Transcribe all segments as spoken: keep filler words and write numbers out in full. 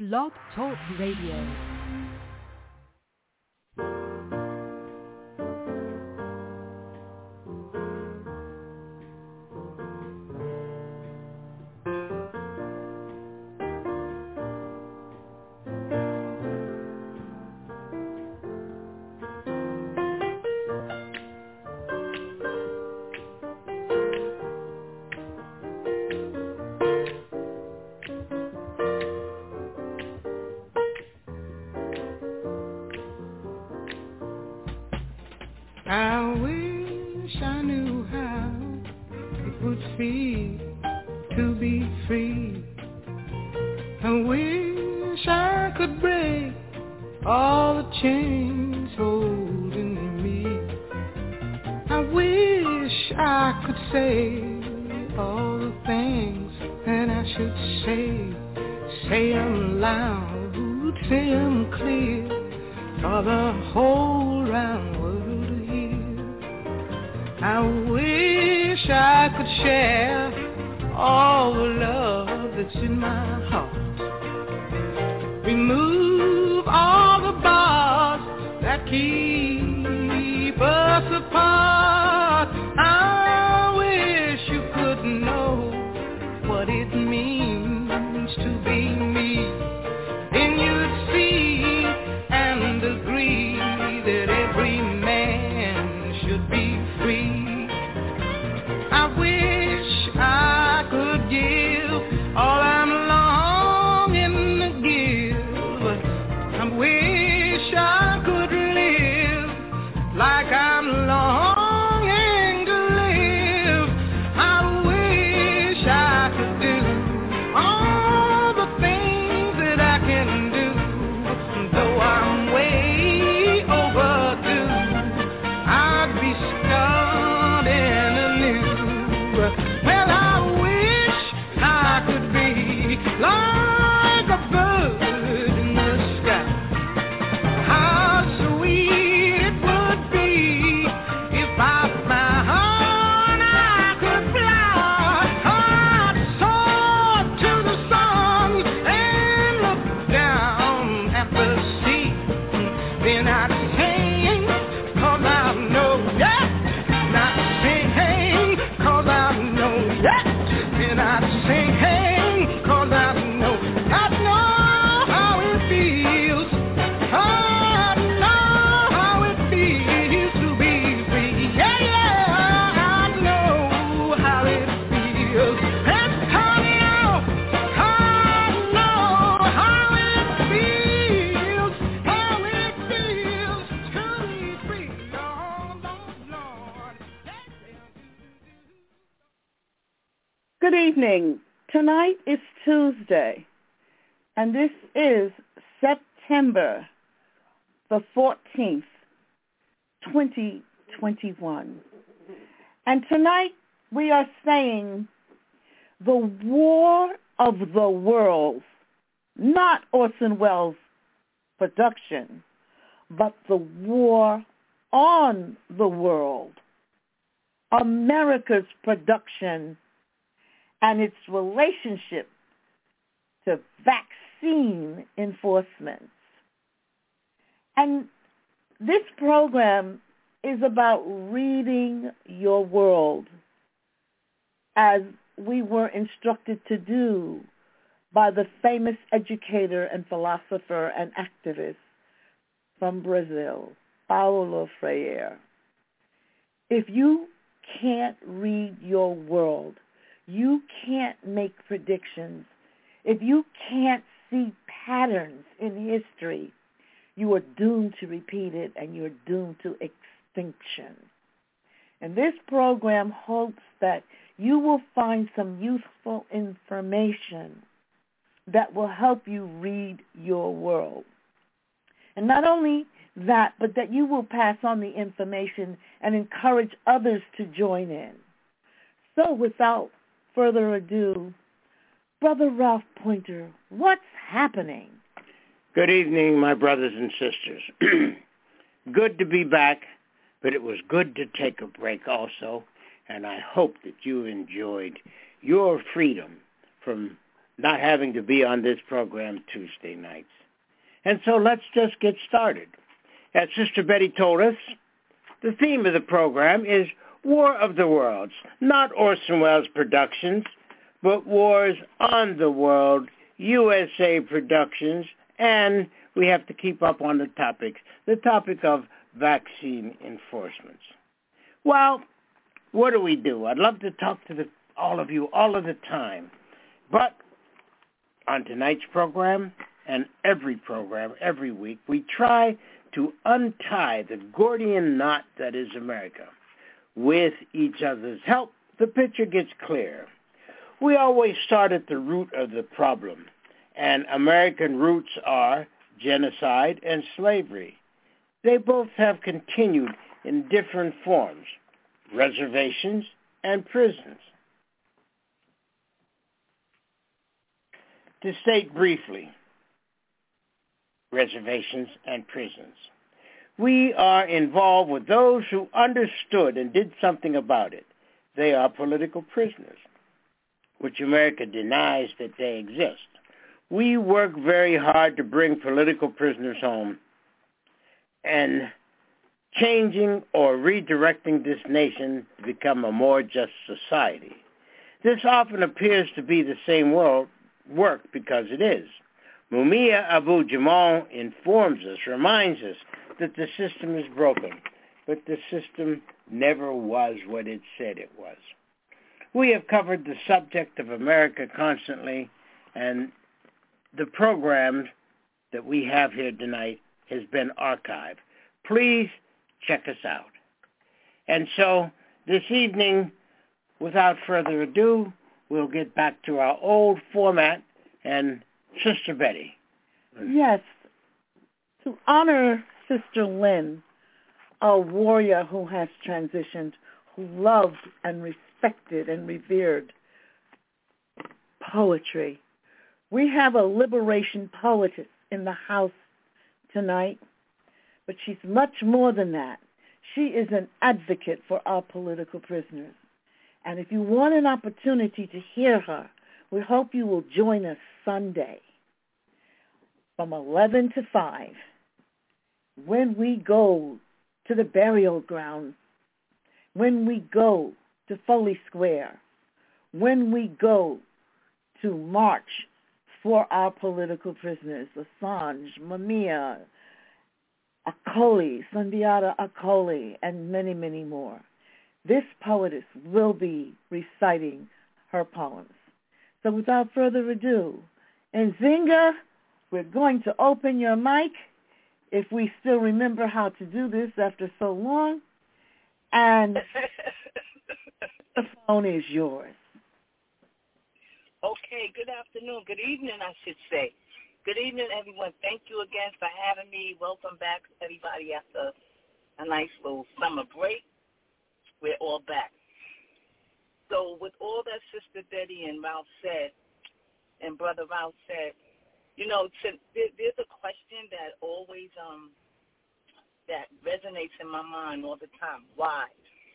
Blog Talk Radio. Tonight is Tuesday, and this is September the fourteenth, twenty twenty-one. And tonight we are saying the War of the Worlds, not Orson Welles' production, but the War on the World, America's production and its relationship to vaccine enforcements. And this program is about reading your world as we were instructed to do by the famous educator and philosopher and activist from Brazil, Paulo Freire. If you can't read your world, you can't make predictions. If you can't see patterns in history, you are doomed to repeat it and you're doomed to extinction. And this program hopes that you will find some useful information that will help you read your world. And not only that, but that you will pass on the information and encourage others to join in. So without further ado, Brother Ralph Pointer, what's happening? Good evening, my brothers and sisters. Good to be back, but it was good to take a break also, and I hope that you enjoyed your freedom from not having to be on this program Tuesday nights. And so let's just get started. As Sister Betty told us, the theme of the program is War of the Worlds, not Orson Welles Productions, but Wars on the World, U S A Productions, and we have to keep up on the topics, the topic of vaccine enforcements. Well, what do we do? I'd love to talk to the, all of you all of the time, but on tonight's program and every program, every week, we try to untie the Gordian knot that is America. With each other's help, the picture gets clear. We always start at the root of the problem, and American roots are genocide and slavery. They both have continued in different forms, reservations and prisons. To state briefly, reservations and prisons. We are involved with those who understood and did something about it. They are political prisoners, which America denies that they exist. We work very hard to bring political prisoners home and changing or redirecting this nation to become a more just society. This often appears to be the same world work because it is. Mumia Abu-Jamal informs us, reminds us that the system is broken, but the system never was what it said it was. We have covered the subject of America constantly, and the program that we have here tonight has been archived. Please check us out. And so this evening, without further ado, we'll get back to our old format, and Sister Betty. Yes, to honor Sister Lynn, a warrior who has transitioned, who loved and respected and revered poetry. We have a liberation poetess in the house tonight, but she's much more than that. She is an advocate for our political prisoners. And if you want an opportunity to hear her, we hope you will join us Sunday from eleven to five when we go to the burial ground, when we go to Foley Square, when we go to march for our political prisoners, Assange, Mumia, Akoli, Sundiata Akoli, and many, many more. This poetess will be reciting her poems. So without further ado, Nzinga, we're going to open your mic, if we still remember how to do this after so long, and the phone is yours. Okay, good afternoon, good evening, I should say. Good evening, everyone. Thank you again for having me. Welcome back, everybody, after a nice little summer break. We're all back. So with all that Sister Betty and Ralph said, and Brother Ralph said, you know, to, there, there's a question that always um that resonates in my mind all the time. Why?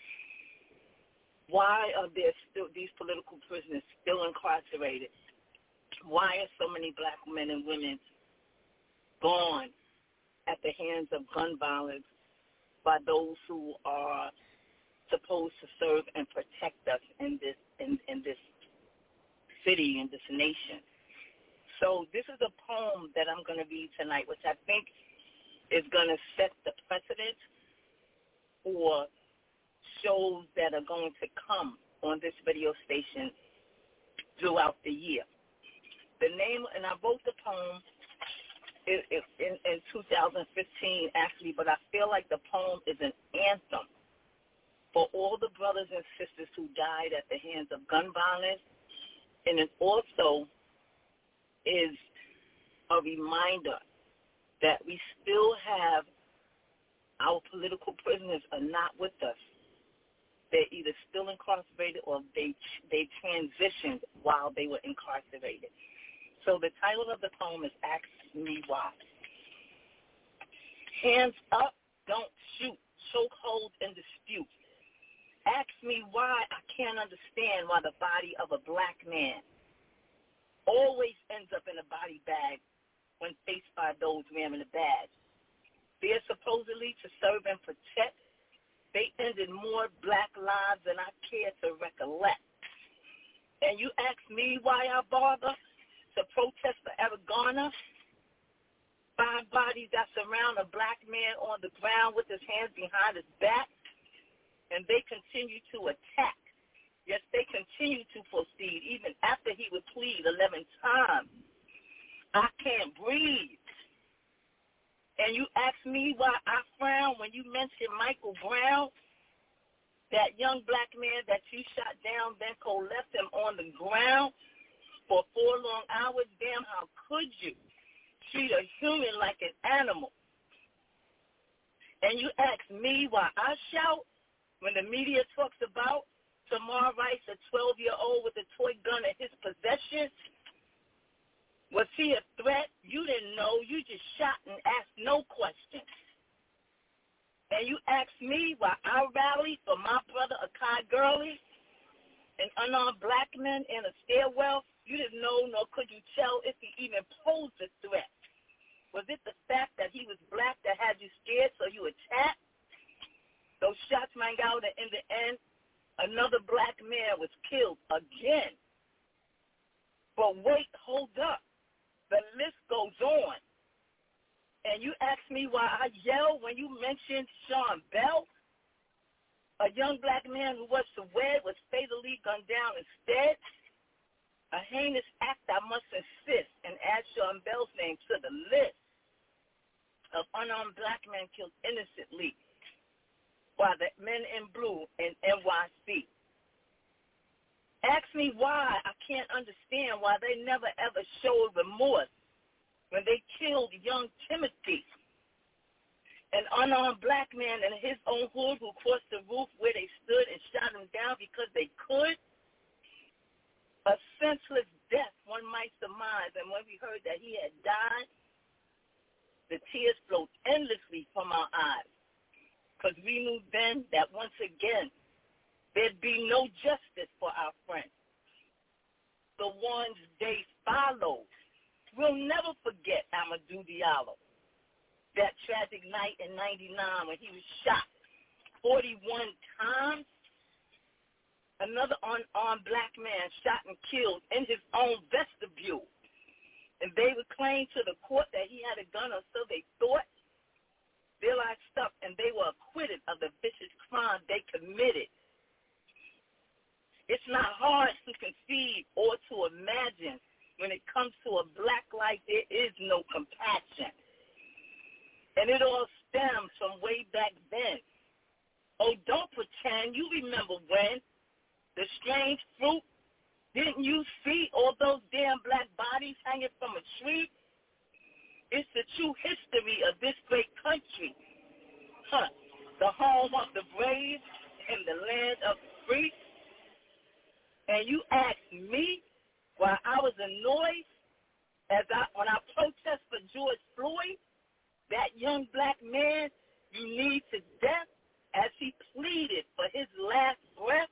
Why are there still these political prisoners still incarcerated? Why are so many black men and women gone at the hands of gun violence by those who are supposed to serve and protect us in this in, in this city, in this nation? So this is a poem that I'm going to read tonight, which I think is going to set the precedent for shows that are going to come on this radio station throughout the year. The name, and I wrote the poem in, in, in two thousand fifteen, actually, but I feel like the poem is an anthem for all the brothers and sisters who died at the hands of gun violence, and it also is a reminder that we still have our political prisoners are not with us. They're either still incarcerated or they they transitioned while they were incarcerated. So the title of the poem is Ask Me Why. Hands up, don't shoot, chokehold and dispute. Ask me why I can't understand why the body of a black man always ends up in a body bag when faced by those wearing a badge. They're supposedly to serve and protect. They ended more black lives than I care to recollect. And you ask me why I bother to protest for Eric Garner? Five bodies that surround a black man on the ground with his hands behind his back, and they continue to attack. Yes, they continue to proceed even after he would plead eleven times. I can't breathe. And you ask me why I frown when you mention Michael Brown, that young black man that you shot down, then left him on the ground for four long hours. Damn, how could you treat a human like an animal? And you ask me why I shout when the media talks about Tamar Rice, a twelve-year-old with a toy gun in his possession. Was he a threat? You didn't know. You just shot and asked no questions. And you ask me why I rallied for my brother Akai Gurley, an unarmed black man in a stairwell. You didn't know, nor could you tell if he even posed a threat. Was it the fact that he was black that had you scared so you attacked? Those shots rang out, and in the end, another black man was killed again. But wait, hold up. The list goes on. And you ask me why I yell when you mentioned Sean Bell, a young black man who was to wed was fatally gunned down instead. A heinous act I must insist and add Sean Bell's name to the list of unarmed black men killed innocently by the men in blue in N Y C. Ask me why I can't understand why they never ever showed remorse when they killed young Timothy, an unarmed black man in his own hood who crossed the roof where they stood and shot him down because they could. A senseless death, one might surmise, and when we heard that he had died, the tears flowed endlessly from our eyes, because we knew then that once again, there'd be no justice for our friends. The ones they followed. We'll never forget Amadou Diallo, that tragic night in ninety-nine when he was shot forty-one times. Another unarmed black man shot and killed in his own vestibule. And they would claim to the court that he had a gun, or so they thought. Their lives stuck, and they were acquitted of the vicious crime they committed. It's not hard to conceive or to imagine when it comes to a black life, there is no compassion. And it all stems from way back then. Oh, don't pretend you remember when the strange fruit, didn't you see all those damn black bodies hanging from a tree? It's the true history of this great country. Huh. The home of the brave and the land of the free. And you asked me why I was annoyed as I when I protest for George Floyd, that young black man you need to death, as he pleaded for his last breath.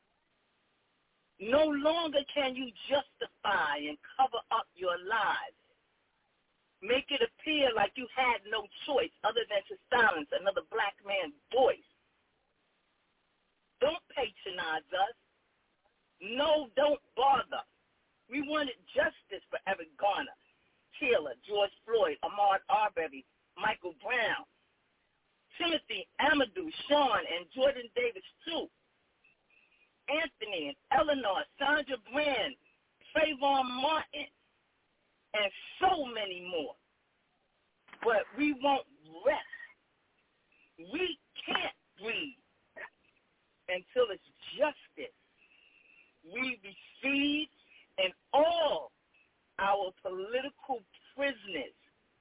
No longer can you justify and cover up your lies. Make it appear like you had no choice other than to silence another black man's voice. Don't patronize us. No, don't bother. We wanted justice for Eric Garner, Taylor, George Floyd, Ahmaud Arbery, Michael Brown, Timothy, Amadou, Sean, and Jordan Davis, too. Anthony and Eleanor, Sandra Brand, Trayvon Martin, and so many more. But we won't rest. We can't breathe until it's justice we receive and all our political prisoners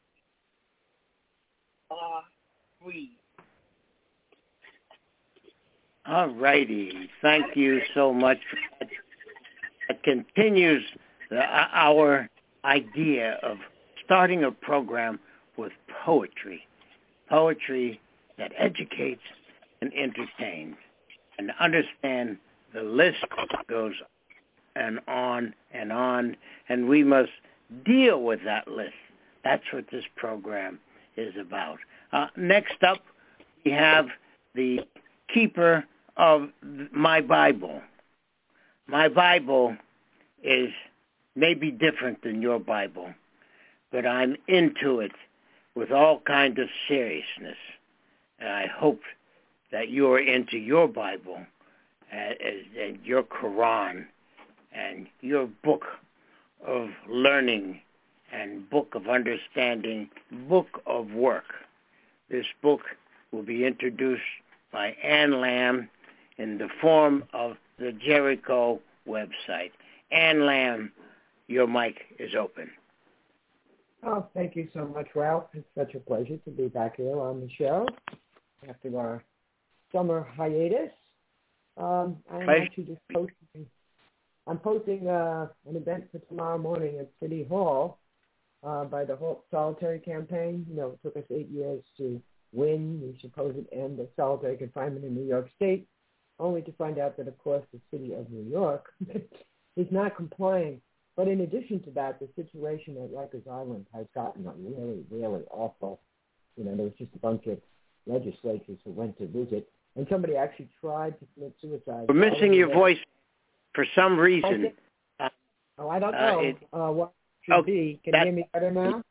are free. All righty. Thank you so much. It continues the, our idea of starting a program with poetry, poetry that educates and entertains, and understand the list goes and on and on, and we must deal with that list. That's what this program is about. Uh, next up, we have the keeper of my Bible. My Bible is maybe different than your Bible, but I'm into it with all kinds of seriousness. And I hope that you're into your Bible and, and your Quran and your book of learning and book of understanding, book of work. This book will be introduced by Ann Lamb in the form of the Jericho website. Ann Lamb, your mic is open. Oh, thank you so much, Ralph. It's such a pleasure to be back here on the show after our summer hiatus. Um, I'm Pleasure. actually just posting. I'm posting uh, an event for tomorrow morning at City Hall uh, by the Halt Solitary campaign. You know, it took us eight years to win the supposed end of solitary confinement in New York State, only to find out that, of course, the city of New York is not complying. But in addition to that, the situation at Rikers Island has gotten really, really awful. You know, there was just a bunch of legislators who went to visit, and somebody actually tried to commit suicide. We're missing your voice for some reason. Okay. Uh, oh, I don't uh, know it, uh, what it should oh, be. Can that, you hear me better now?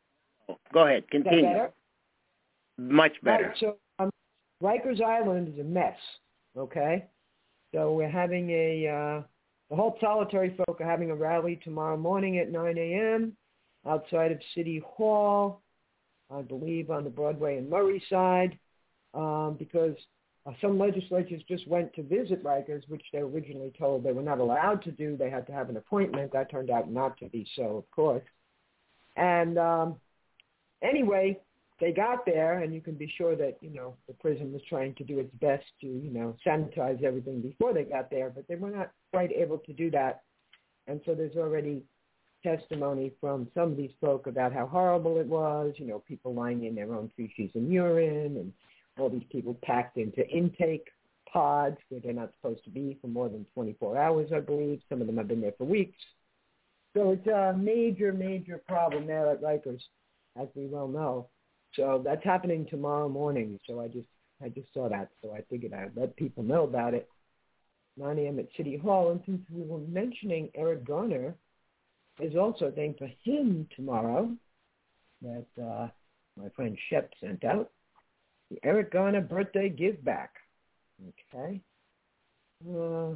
Go ahead. Is Continue. that better? Much better. Right, so um, Rikers Island is a mess, okay? So we're having a, uh, the whole solitary folk are having a rally tomorrow morning at nine a.m. outside of City Hall, I believe on the Broadway and Murray side, um, because uh, some legislatures just went to visit Rikers, which they were originally told they were not allowed to do. They had to have an appointment. That turned out not to be so, of course. And um, anyway, they got there, and you can be sure that, you know, the prison was trying to do its best to, you know, sanitize everything before they got there, but they were not quite able to do that. And so there's already testimony from some of these folk about how horrible it was, you know, people lying in their own feces and urine, and all these people packed into intake pods where they're not supposed to be for more than twenty-four hours, I believe. Some of them have been there for weeks. So it's a major, major problem there at Rikers, as we well know. So that's happening tomorrow morning. So I just I just saw that. So I figured I'd let people know about it. nine a.m. at City Hall. And since we were mentioning Eric Garner, there's also a thing for him tomorrow that uh, my friend Shep sent out. The Eric Garner Birthday Give Back. Okay. Uh,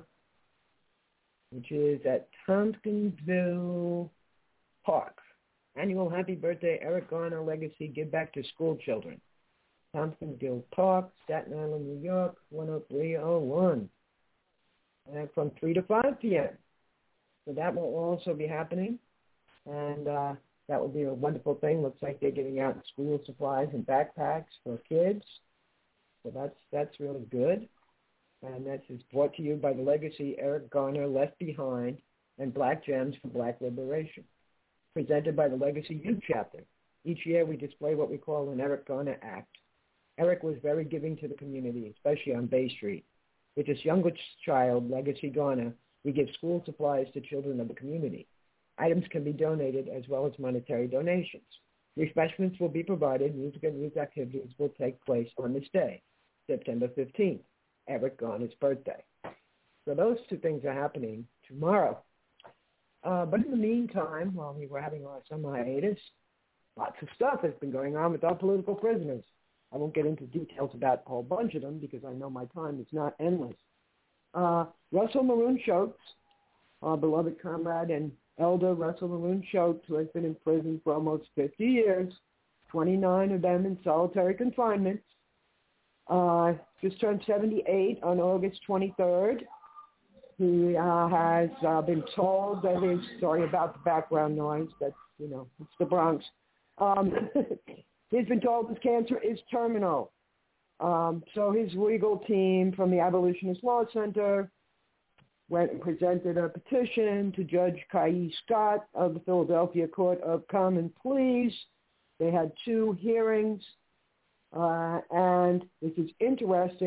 which is at Tompkinsville Park. Annual Happy Birthday Eric Garner Legacy Give Back to School Children. Tompkinsville Park, Staten Island, New York, one oh three oh one. And from three to five p.m. So that will also be happening. And uh, that will be a wonderful thing. Looks like they're giving out school supplies and backpacks for kids. So that's that's really good. And this is brought to you by the legacy Eric Garner Left Behind and Black Gems for Black Liberation, presented by the Legacy Youth Chapter. Each year we display what we call an Eric Garner Act. Eric was very giving to the community, especially on Bay Street. With this youngest child, Legacy Garner, we give school supplies to children of the community. Items can be donated as well as monetary donations. Refreshments will be provided. Music and youth activities will take place on this day, September fifteenth, Eric Garner's birthday. So those two things are happening tomorrow. Uh, but in the meantime, while we were having our summer hiatus, lots of stuff has been going on with our political prisoners. I won't get into details about a whole bunch of them because I know my time is not endless. Uh, Russell Maroon Shoatz, our beloved comrade and elder Russell Maroon Shoatz, who has been in prison for almost fifty years, twenty-nine of them in solitary confinement, uh, just turned seventy-eight on August twenty-third. He uh, has uh, been told that his, sorry about the background noise, that's, you know, it's the Bronx. Um, he's been told his cancer is terminal. Um, so his legal team from the Abolitionist Law Center went and presented a petition to Judge Kai Scott of the Philadelphia Court of Common Pleas. They had two hearings, uh, and this is interesting.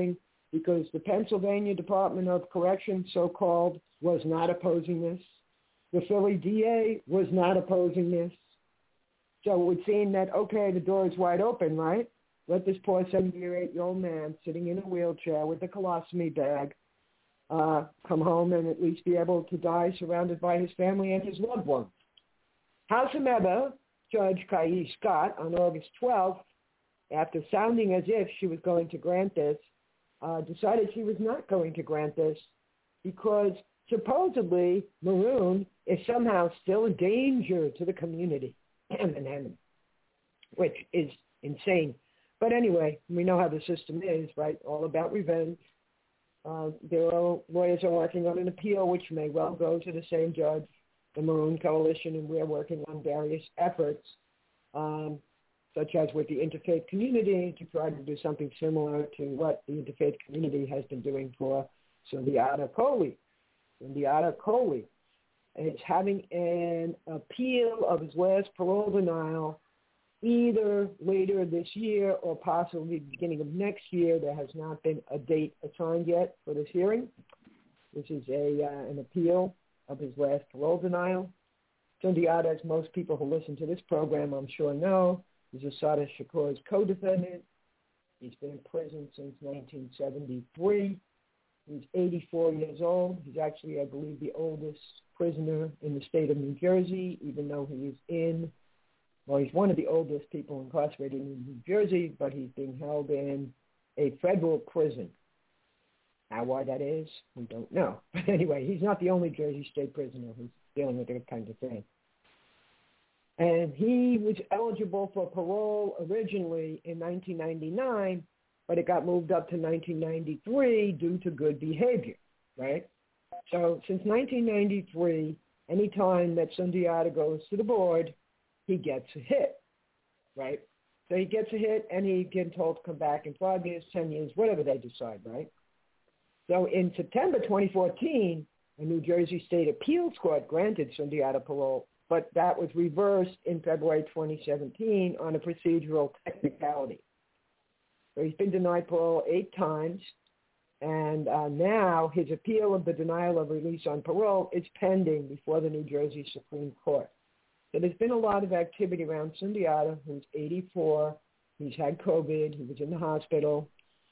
because the Pennsylvania Department of Correction, so-called, was not opposing this. The Philly D A was not opposing this. So it would seem that, okay, the door is wide open, right? Let this poor seventy-eight-year-old man sitting in a wheelchair with a colostomy bag uh, come home and at least be able to die surrounded by his family and his loved ones. Howsoever, Judge Kayi Scott, on August twelfth, after sounding as if she was going to grant this, uh, decided she was not going to grant this because supposedly Maroon is somehow still a danger to the community, which is insane. But anyway, we know how the system is, right? All about revenge. Uh, there are lawyers are working on an appeal, which may well go to the same judge, the Maroon Coalition, and we're working on various efforts, um, such as with the interfaith community, to try to do something similar to what the interfaith community has been doing for Sundiata Kohli. Sundiata Kohli is having an appeal of his last parole denial either later this year or possibly beginning of next year. There has not been a date assigned yet for this hearing. This is a uh, an appeal of his last parole denial. Sundiata, as most people who listen to this program I'm sure know, is Assata Shakur's co-defendant. He's been in prison since nineteen seventy-three. He's eighty-four years old. He's actually, I believe, the oldest prisoner in the state of New Jersey, even though he is in Well, he's one of the oldest people incarcerated in New Jersey, but he's being held in a federal prison. Now, why that is, we don't know. But anyway, he's not the only Jersey state prisoner who's dealing with that kind of thing. And he was eligible for parole originally in nineteen ninety-nine, but it got moved up to nineteen ninety-three due to good behavior, right? So since nineteen ninety-three, any time that Sundiata goes to the board, he gets a hit, right? So he gets a hit, and he gets told to come back in five years, ten years, whatever they decide, right? So in September twenty fourteen, a New Jersey State Appeals Court granted Sundiata parole, but that was reversed in February twenty seventeen on a procedural technicality. So he's been denied parole eight times, and uh, now his appeal of the denial of release on parole is pending before the New Jersey Supreme Court. So there's been a lot of activity around Sundiata, who's eighty-four. He's had COVID. He was in the hospital.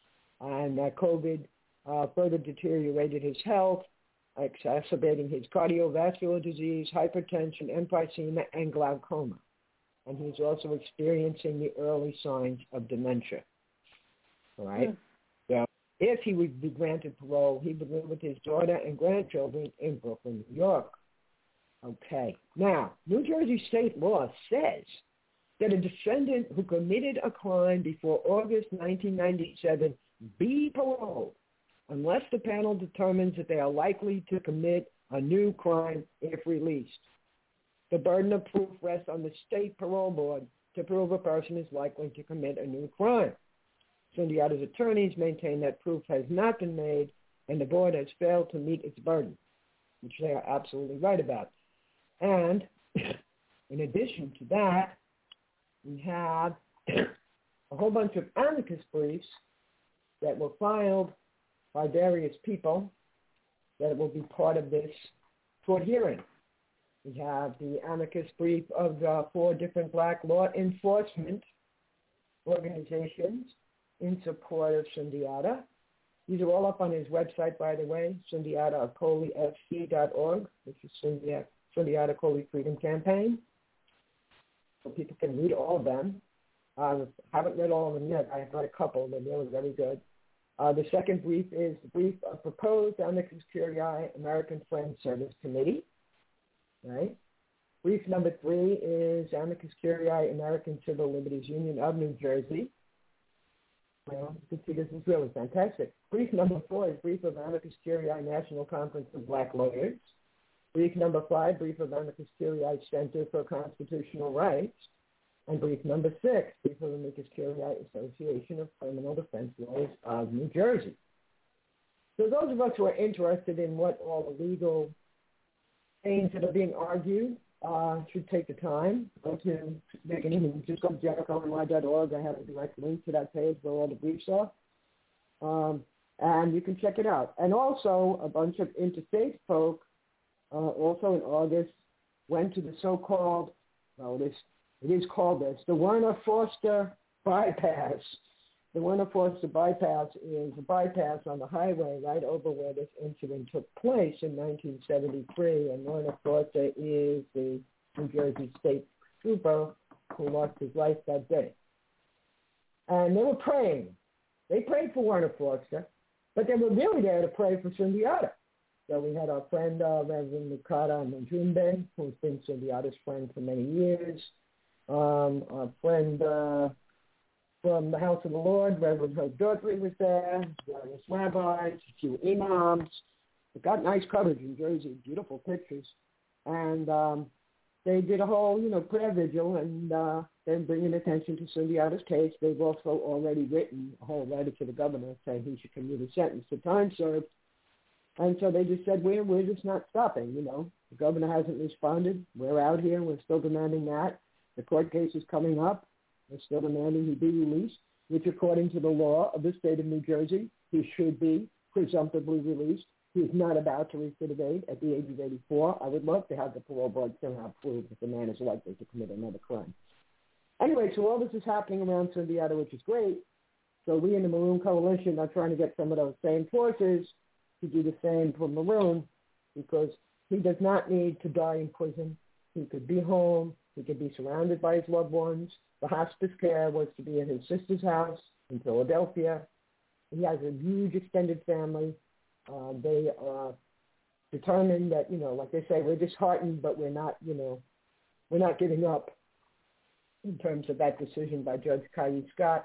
And that COVID uh, further deteriorated his health, exacerbating his cardiovascular disease, hypertension, emphysema, and glaucoma. And he's also experiencing the early signs of dementia. All right? Mm. So if he would be granted parole, he would live with his daughter and grandchildren in Brooklyn, New York. Okay. Now, New Jersey state law says that a defendant who committed a crime before August nineteen ninety-seven be paroled unless the panel determines that they are likely to commit a new crime if released. The burden of proof rests on the state parole board to prove a person is likely to commit a new crime. Sundiata's attorneys maintain that proof has not been made and the board has failed to meet its burden, which they are absolutely right about. And in addition to that, we have a whole bunch of amicus briefs that were filed by various people that will be part of this court hearing. We have the amicus brief of the four different black law enforcement organizations in support of Sundiata. These are all up on his website, by the way, sundiata kohli f c dot org, which is Sundiata. Sundiata Kohli Freedom Campaign, so people can read all of them. I uh, haven't read all of them yet. I've read a couple. They're really very good. Uh, the second brief is the brief of proposed amicus curiae American Friends Service Committee. Right. Brief number three is amicus curiae American Civil Liberties Union of New Jersey. Well, you can see this is really fantastic. Brief number four is brief of amicus curiae National Conference of Black Lawyers. Brief number five, brief of amicus curiae Center for Constitutional Rights. And brief number six, brief of amicus curiae Association of Criminal Defense Lawyers of New Jersey. So those of us who are interested in what all the legal things that are being argued uh, should take the time. Go to, they can even just go to jericho n y dot org. I have a direct link to that page where all the briefs are. Um, And you can check it out. And also, a bunch of interfaith folk, uh, also in August, went to the so-called, well, it is, it is called this, the Werner Foster bypass. The Werner Foster bypass is a bypass on the highway right over where this incident took place in nineteen seventy-three. And Werner Foster is the New Jersey State Trooper who lost his life that day. And they were praying. They prayed for Werner Foster, but they were really there to pray for Sundiata. So we had our friend, uh, Reverend Mukata Majumbe, who's been Sundiata's friend for many years. Um, our friend uh, from the House of the Lord, Reverend Herb Daughtry, was there, various rabbis, a few imams. It got nice coverage in Jersey, beautiful pictures. And um, they did a whole, you know, prayer vigil, and uh, they're bringing attention to Sundiata's case. They've also already written a whole letter to the governor saying he should commute a sentence to time served. And so they just said, we're, we're just not stopping, you know. The governor hasn't responded. We're out here. We're still demanding that. The court case is coming up. We're still demanding he be released, which according to the law of the state of New Jersey, he should be presumptively released. He's not about to recidivate at the age of eighty-four. I would love to have the parole board somehow prove that the man is likely to commit another crime. Anyway, so all this is happening around Sundiata, which is great. So we in the Maroon Coalition are trying to get some of those same forces to do the same for Maroon, because he does not need to die in prison. He could be home. He could be surrounded by his loved ones. The hospice care was to be in his sister's house in Philadelphia. He has a huge extended family. Uh, they are determined that, you know, like they say, we're disheartened, but we're not, you know, we're not giving up in terms of that decision by Judge Kyrie Scott.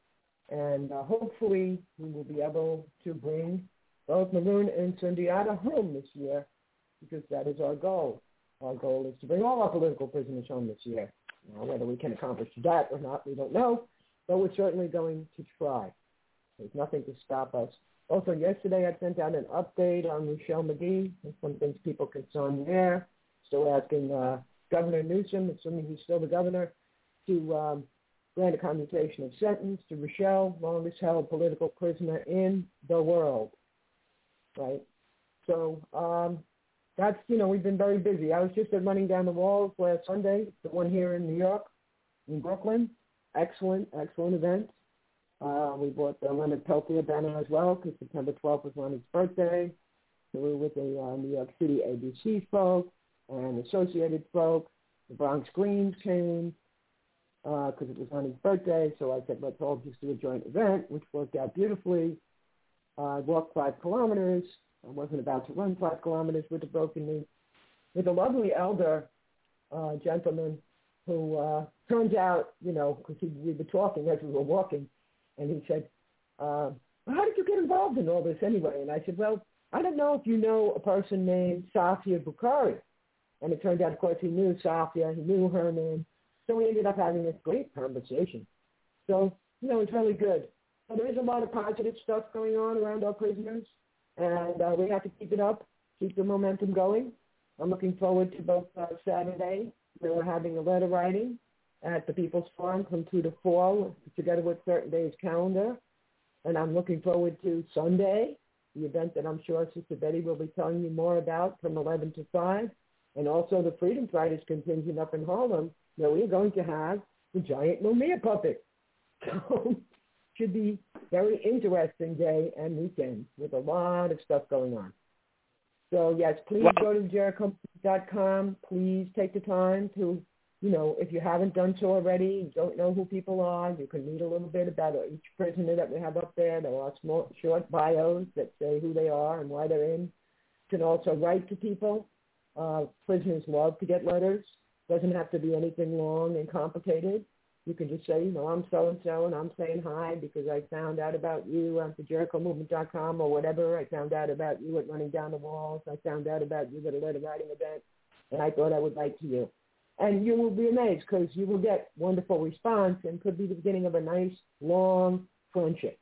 And uh, hopefully we will be able to bring both Maroon and Sundiata home this year, because that is our goal. Our goal is to bring all our political prisoners home this year. Now, whether we can accomplish that or not, we don't know, but we're certainly going to try. There's nothing to stop us. Also, yesterday I sent out an update on Ruchell Magee and some things people concerned there. Still asking uh, Governor Newsom, assuming he's still the governor, to um, grant a commutation of sentence to Ruchell, longest held political prisoner in the world. Right? So um, that's, you know, we've been very busy. I was just at Running Down the Walls last Sunday, the one here in New York, in Brooklyn. Excellent, excellent event. Uh, we bought the Leonard Peltier banner as well, because September twelfth was Leonard's birthday. So we were with the uh, New York City A B C folk and Associated folk. The Bronx Greens came because uh, it was Leonard's birthday. So I said, let's all just do a joint event, which worked out beautifully. I uh, walked five kilometers. I wasn't about to run five kilometers with a broken knee. With a lovely elder uh, gentleman who uh, turns out, you know, because we were talking as we were walking, and he said, uh, how did you get involved in all this anyway? And I said, well, I don't know if you know a person named Safia Bukhari. And it turned out, of course, he knew Safia, he knew her name. So we ended up having this great conversation. So, you know, it's really good. So there is a lot of positive stuff going on around our prisoners, and uh, we have to keep it up, keep the momentum going. I'm looking forward to both uh, Saturday, where we're having a letter writing at the People's Forum from two to four, together with Certain Days calendar. And I'm looking forward to Sunday, the event that I'm sure Sister Betty will be telling you more about from eleven to five, and also the Freedom Fighters contingent up in Harlem, where we're going to have the giant Mumia puppet. So should be very interesting day and weekend with a lot of stuff going on. So, yes, please wow. go to Jericho dot com. Please take the time to, you know, if you haven't done so already, you don't know who people are, you can read a little bit about each prisoner that we have up there. There are small, short bios that say who they are and why they're in. You can also write to people. Uh, prisoners love to get letters. Doesn't have to be anything long and complicated. You can just say, you know, I'm so-and-so, and I'm saying hi because I found out about you at the Jericho Movement dot com or whatever. I found out about you at Running Down the Walls. I found out about you at a letter writing event, and I thought I would write to you. And you will be amazed because you will get wonderful response and could be the beginning of a nice, long friendship.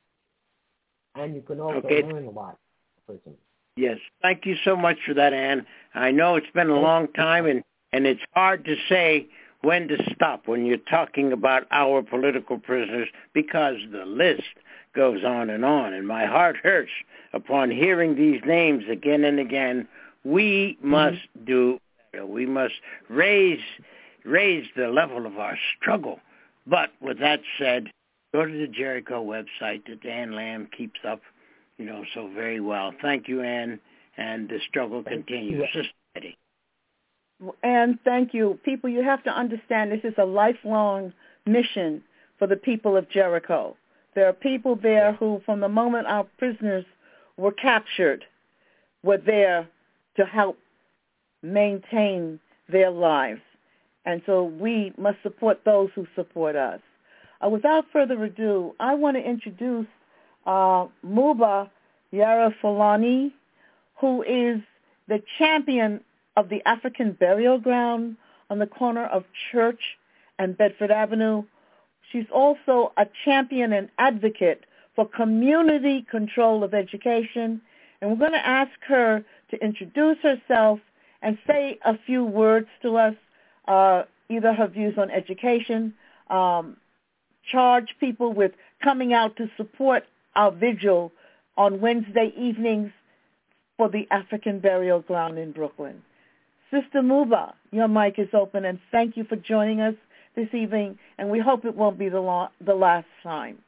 And you can also okay. learn a lot. Personally. Yes. Thank you so much for that, Ann. I know it's been a long time, and, and it's hard to say when to stop when you're talking about our political prisoners, because the list goes on and on. And my heart hurts upon hearing these names again and again. We must mm-hmm. do better. We must raise raise the level of our struggle. But with that said, go to the Jericho website that Ann Lamb keeps up, you know, so very well. Thank you, Ann, and the struggle continues. Sister Betty. And thank you. People, you have to understand this is a lifelong mission for the people of Jericho. There are people there who, from the moment our prisoners were captured, were there to help maintain their lives. And so we must support those who support us. Uh, without further ado, I want to introduce uh, Muba Yara Fulani, who is the champion of the African burial ground on the corner of Church and Bedford Avenue. She's also a champion and advocate for community control of education. And we're going to ask her to introduce herself and say a few words to us, uh, either her views on education, um, charge people with coming out to support our vigil on Wednesday evenings for the African burial ground in Brooklyn. Sister Muba, your mic is open, and thank you for joining us this evening, and we hope it won't be the, lo- the last time.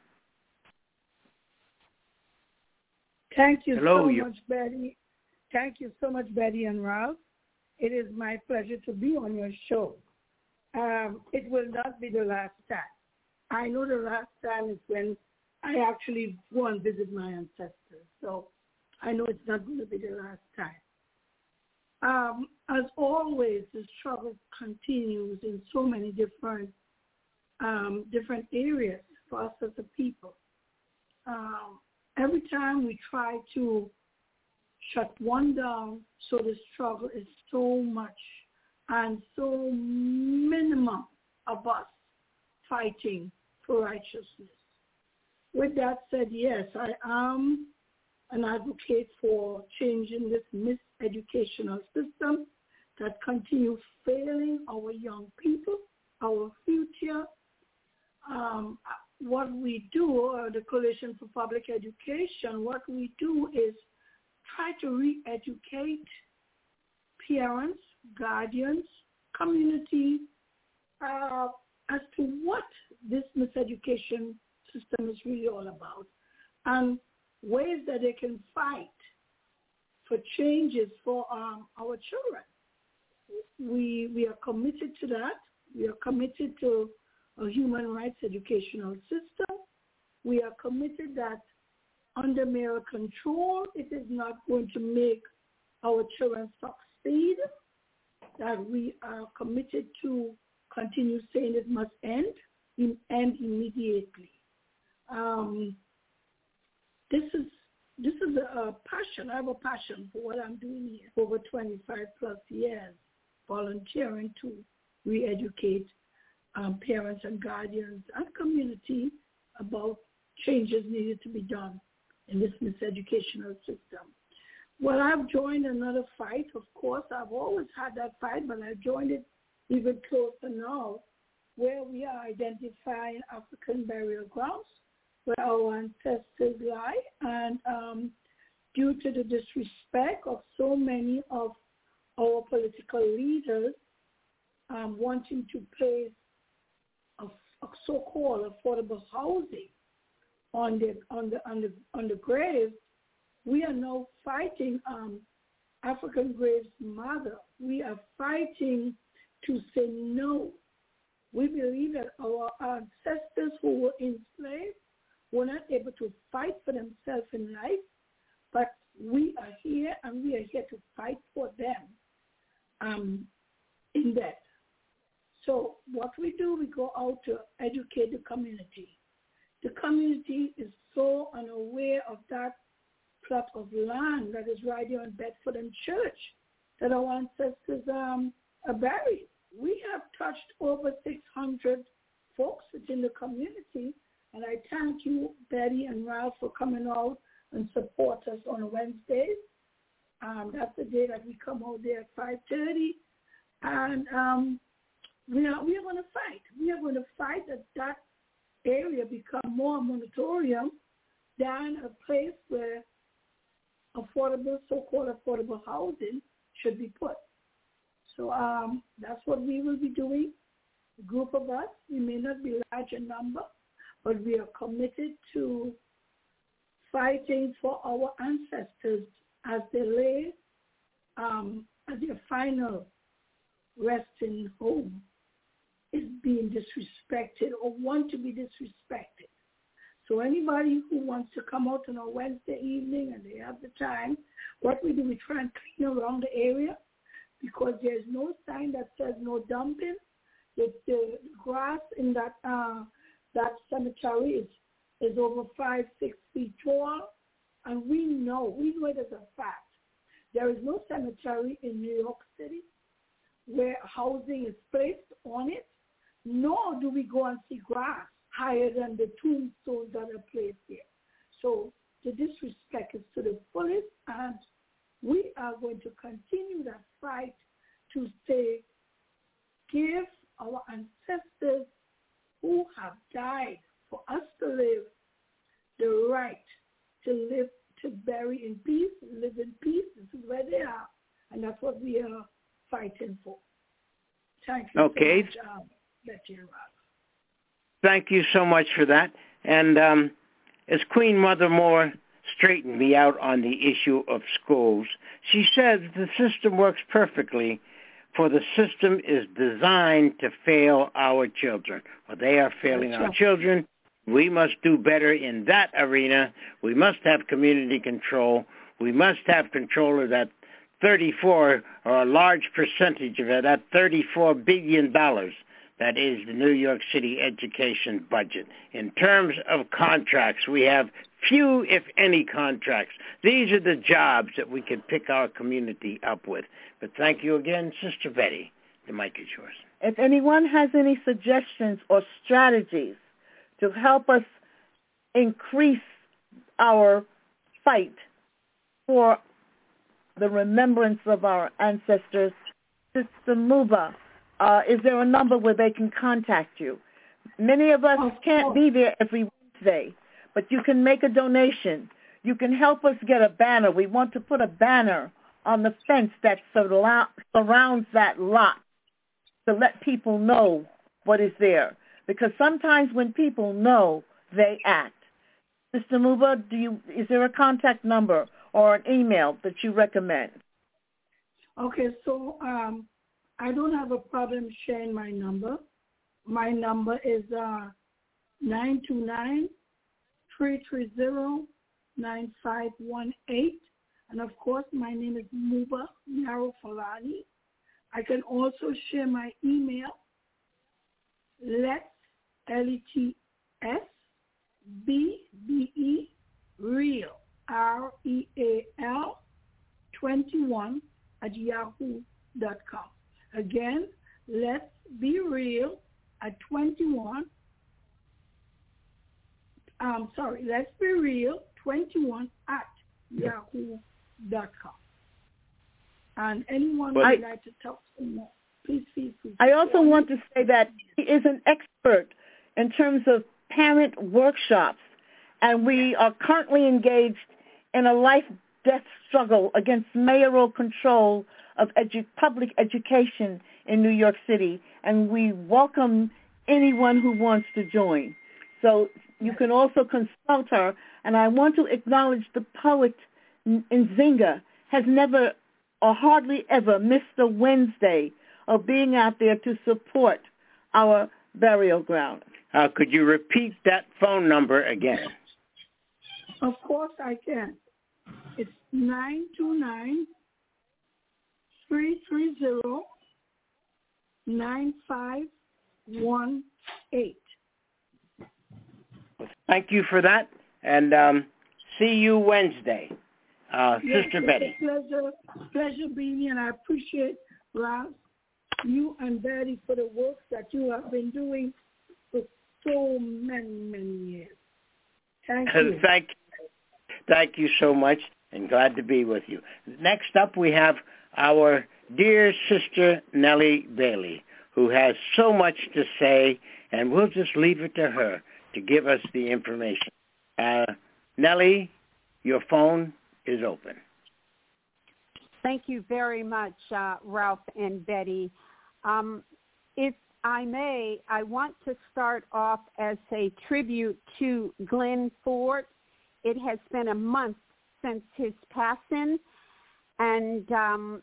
Thank you Hello, so you. much, Betty. Thank you so much, Betty and Ralph. It is my pleasure to be on your show. Um, it will not be the last time. I know the last time is when I actually go and visit my ancestors, so I know it's not going to be the last time. Um, as always, the struggle continues in so many different um, different areas for us as a people. Um, every time we try to shut one down, so the struggle is so much and so minimum of us fighting for righteousness. With that said, yes, I am an advocate for changing this miseducational system that continues failing our young people, our future. Um, what we do, or the Coalition for Public Education, what we do is try to re-educate parents, guardians, community, uh, as to what this miseducation system is really all about, and ways that they can fight for changes for um, our children. We we are committed to that. We are committed to a human rights educational system. We are committed that under male control, it is not going to make our children succeed, that we are committed to continue saying it must end, end immediately. Um, this is this is a, a passion. I have a passion for what I'm doing here for over twenty-five plus years, volunteering to re-educate um, parents and guardians and community about changes needed to be done in this miseducational system. Well, I've joined another fight, of course. I've always had that fight, but I joined it even closer now, where we are identifying African burial grounds where our ancestors lie, and um, due to the disrespect of so many of our political leaders um, wanting to place a, a so-called affordable housing on the on the on the on the graves, we are now fighting um, African graves' mother. We are fighting to say no. We believe that our ancestors who were enslaved were not able to fight for themselves in life, but we are here and we are here to fight for them um, in that. So what we do, we go out to educate the community. The community is so unaware of that plot of land that is right here on Bedford and Church that our ancestors um, are buried. We have touched over six hundred folks within the community, and I thank you, Betty and Ralph, for coming out and support us on Wednesdays. Um, that's the day that we come out there at five thirty. And um, we are we are going to fight. We are going to fight that that area become more a moratorium than a place where affordable, so-called affordable housing should be put. So um, that's what we will be doing. A group of us, we may not be large in number, but we are committed to fighting for our ancestors as they lay um, at their final resting home is being disrespected or want to be disrespected. So anybody who wants to come out on a Wednesday evening and they have the time, what we do, we try and clean around the area because there's no sign that says no dumping. The, the grass in that uh, that cemetery is, is over five, six feet tall, and we know, we know it as a fact. There is no cemetery in New York City where housing is placed on it, nor do we go and see grass higher than the tombstones that are placed here. So the disrespect is to the fullest, and we are going to continue that fight to say, give our ancestors who have died for us to live the right to live, to bury in peace, live in peace. This is where they are, and that's what we are fighting for. Thank you okay. so much, um, Betty and Rob. Thank you so much for that. And um, as Queen Mother Moore straightened me out on the issue of schools, she said the system works perfectly, for the system is designed to fail our children. Well, they are failing our children. We must do better in that arena. We must have community control. We must have control of that thirty-four, or a large percentage of it, that thirty-four billion dollars that is the New York City education budget. In terms of contracts, we have few, if any, contracts. These are the jobs that we can pick our community up with. But thank you again, Sister Betty. The mic is yours. If anyone has any suggestions or strategies to help us increase our fight for the remembrance of our ancestors, Sister Muba, uh, is there a number where they can contact you? Many of us can't be there every Wednesday, but you can make a donation. You can help us get a banner. We want to put a banner on the fence that surrounds that lot to let people know what is there. Because sometimes when people know, they act. Sister Muba, do you, is there a contact number or an email that you recommend? Okay, so um, I don't have a problem sharing my number. My number is uh, nine two nine, three three zero, nine five one eight. And, of course, my name is Muba Naro Falani. I can also share my email, let's, L E T S, B B E, real, R E A L, twenty-one at yahoo dot com. Again, let's be real at twenty-one. I'm sorry, let's be real, twenty-one at yahoo dot com. And anyone who would like to talk to me more, please feel free. I also want to say that he is an expert in terms of parent workshops, and we are currently engaged in a life-death struggle against mayoral control of edu- public education in New York City, and we welcome anyone who wants to join. So you can also consult her, and I want to acknowledge the poet Nzinga has never or hardly ever missed a Wednesday of being out there to support our burial ground. Uh, could you repeat that phone number again? Of course I can. It's nine two nine, three three zero, nine five one eight. Thank you for that, and um, see you Wednesday. Uh, yes, Sister it's Betty. A pleasure, pleasure being here, and I appreciate, Rob, you and Betty for the work that you have been doing for so many, many years. Thank you. thank, thank you so much, and glad to be with you. Next up, we have our dear sister Nellie Bailey, who has so much to say, and we'll just leave it to her to give us the information. Uh, Nellie, your phone is open. Thank you very much, uh, Ralph and Betty. Um, if I may, I want to start off as a tribute to Glenn Ford. It has been a month since his passing, and um,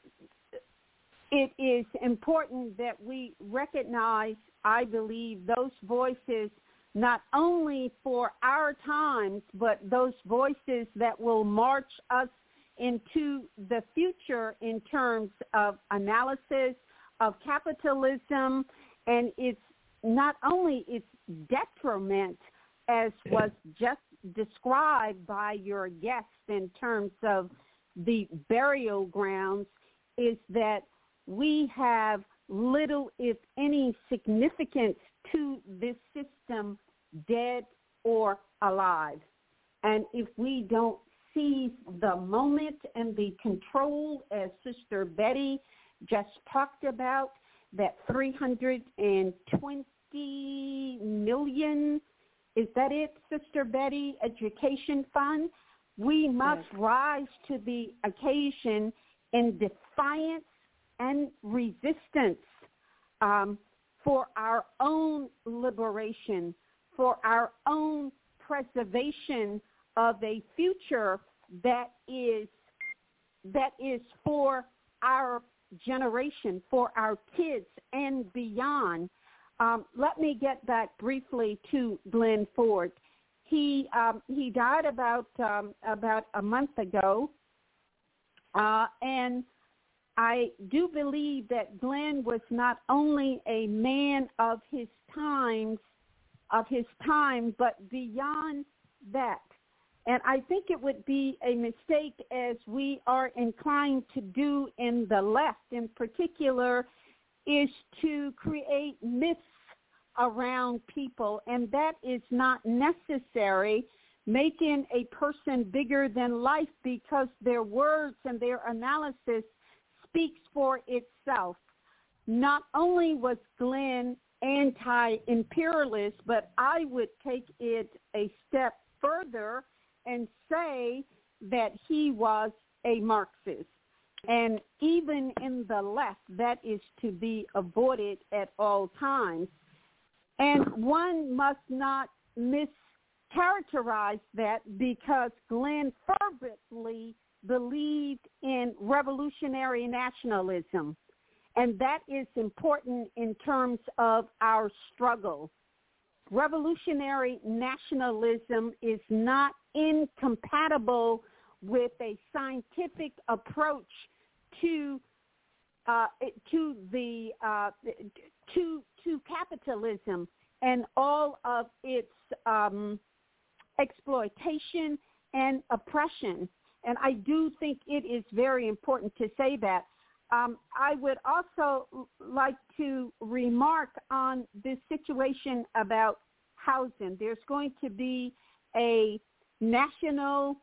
it is important that we recognize, I believe, those voices not only for our times, but those voices that will march us into the future in terms of analysis of capitalism and its not only its detriment, as was just described by your guest in terms of the burial grounds, is that we have little, if any, significance to this system, dead or alive. And if we don't seize the moment and the control, as Sister Betty just talked about, that three hundred twenty million, is that it, Sister Betty, education fund? We must yes. rise to the occasion in defiance and resistance um, for our own liberation, for our own preservation of a future that is that is for our generation, for our kids and beyond. Um, let me get back briefly to Glenn Ford. He um, he died about um, about a month ago, uh, and I do believe that Glenn was not only a man of his times, of his time, but beyond that. And I think it would be a mistake, as we are inclined to do in the left in particular, is to create myths around people, and that is not necessary, making a person bigger than life because their words and their analysis speaks for itself. Not only was Glenn anti-imperialist, but I would take it a step further and say that he was a Marxist. And even in the left, that is to be avoided at all times. And one must not mischaracterize that, because Glenn fervently believed in revolutionary nationalism. And that is important in terms of our struggle. Revolutionary nationalism is not incompatible with a scientific approach to uh, to the uh, to to capitalism and all of its um, exploitation and oppression. And I do think it is very important to say that. Um, I would also like to remark on this situation about housing. There's going to be a national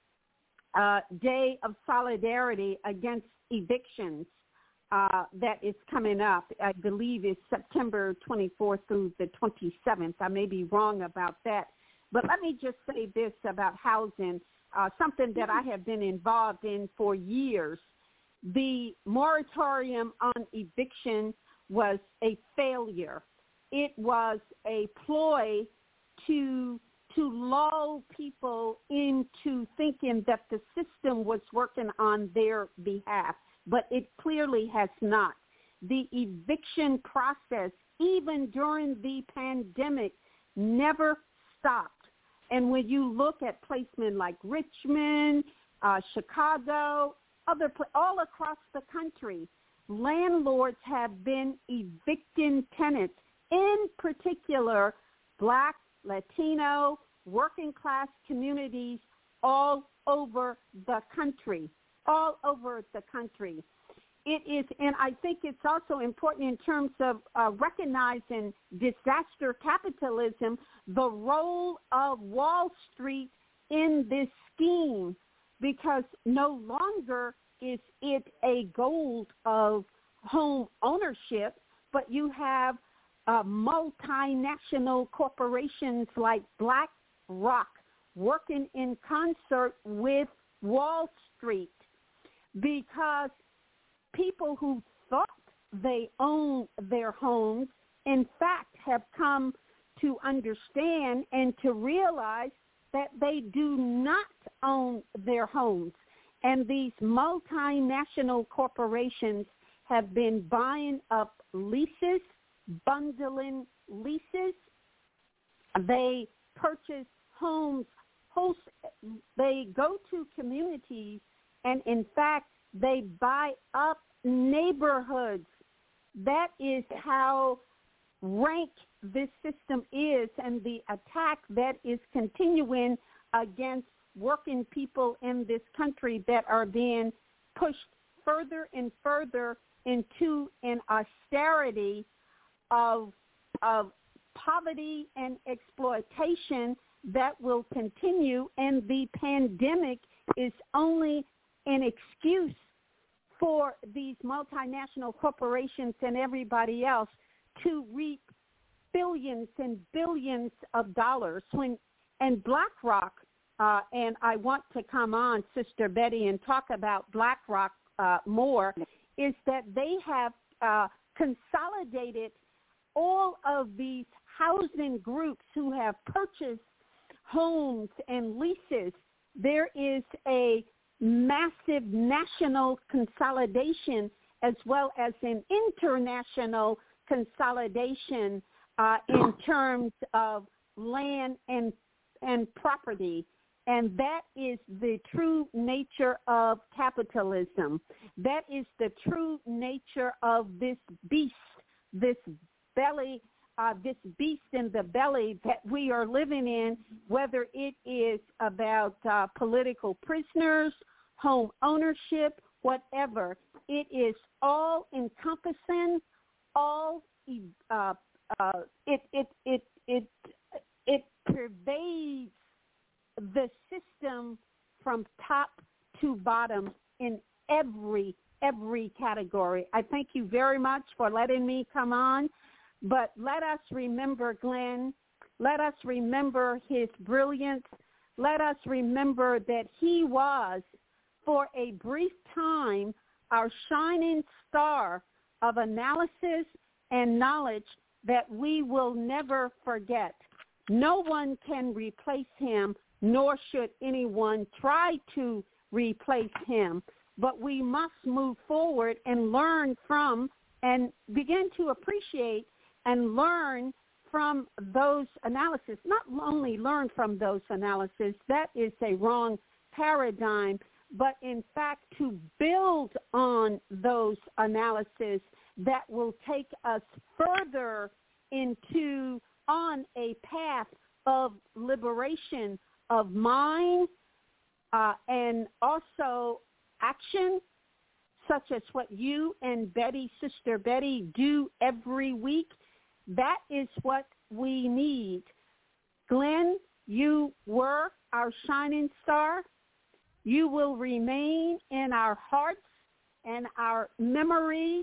uh, day of solidarity against evictions uh, that is coming up. I believe it's September twenty-fourth through the twenty-seventh. I may be wrong about that. But let me just say this about housing, uh, something that I have been involved in for years. The moratorium on eviction was a failure. It was a ploy to to lull people into thinking that the system was working on their behalf, but it clearly has not. The eviction process, even during the pandemic, never stopped. And when you look at placement like Richmond, uh, Chicago, other all across the country, landlords have been evicting tenants, in particular Black, Latino, working class communities all over the country, all over the country. It is, and I think it's also important in terms of uh, recognizing disaster capitalism, the role of Wall Street in this scheme, because no longer is it a goal of home ownership, but you have uh, multinational corporations like BlackRock working in concert with Wall Street, because people who thought they own their homes, in fact, have come to understand and to realize that they do not own their homes. And these multinational corporations have been buying up leases, bundling leases. They purchase homes. Host, they go to communities, and in fact, they buy up neighborhoods. That is how rank this system is, and the attack that is continuing against working people in this country that are being pushed further and further into an austerity of, of poverty and exploitation that will continue, and the pandemic is only an excuse for these multinational corporations and everybody else to reap billions and billions of dollars. When and BlackRock, uh, and I want to come on, Sister Betty, and talk about BlackRock uh, more, is that they have uh, consolidated all of these housing groups who have purchased homes and leases. There is a massive national consolidation as well as an international consolidation uh, in terms of land and and property. And that is the true nature of capitalism. That is the true nature of this beast, this belly, uh, this beast in the belly that we are living in, whether it is about uh, political prisoners, home ownership, whatever. It is all encompassing, all uh, uh, it it it it it pervades the system from top to bottom in every every category. I thank you very much for letting me come on, but let us remember Glenn. Let us remember his brilliance. Let us remember that he was, for a brief time, our shining star of analysis and knowledge that we will never forget. No one can replace him, nor should anyone try to replace him. But we must move forward and learn from and begin to appreciate and learn from those analysis. Not only learn from those analysis, that is a wrong paradigm, but in fact to build on those analysis that will take us further into on a path of liberation of mind uh, and also action, such as what you and Betty, Sister Betty, do every week. That is what we need. Glenn, you were our shining star. You will remain in our hearts and our memories.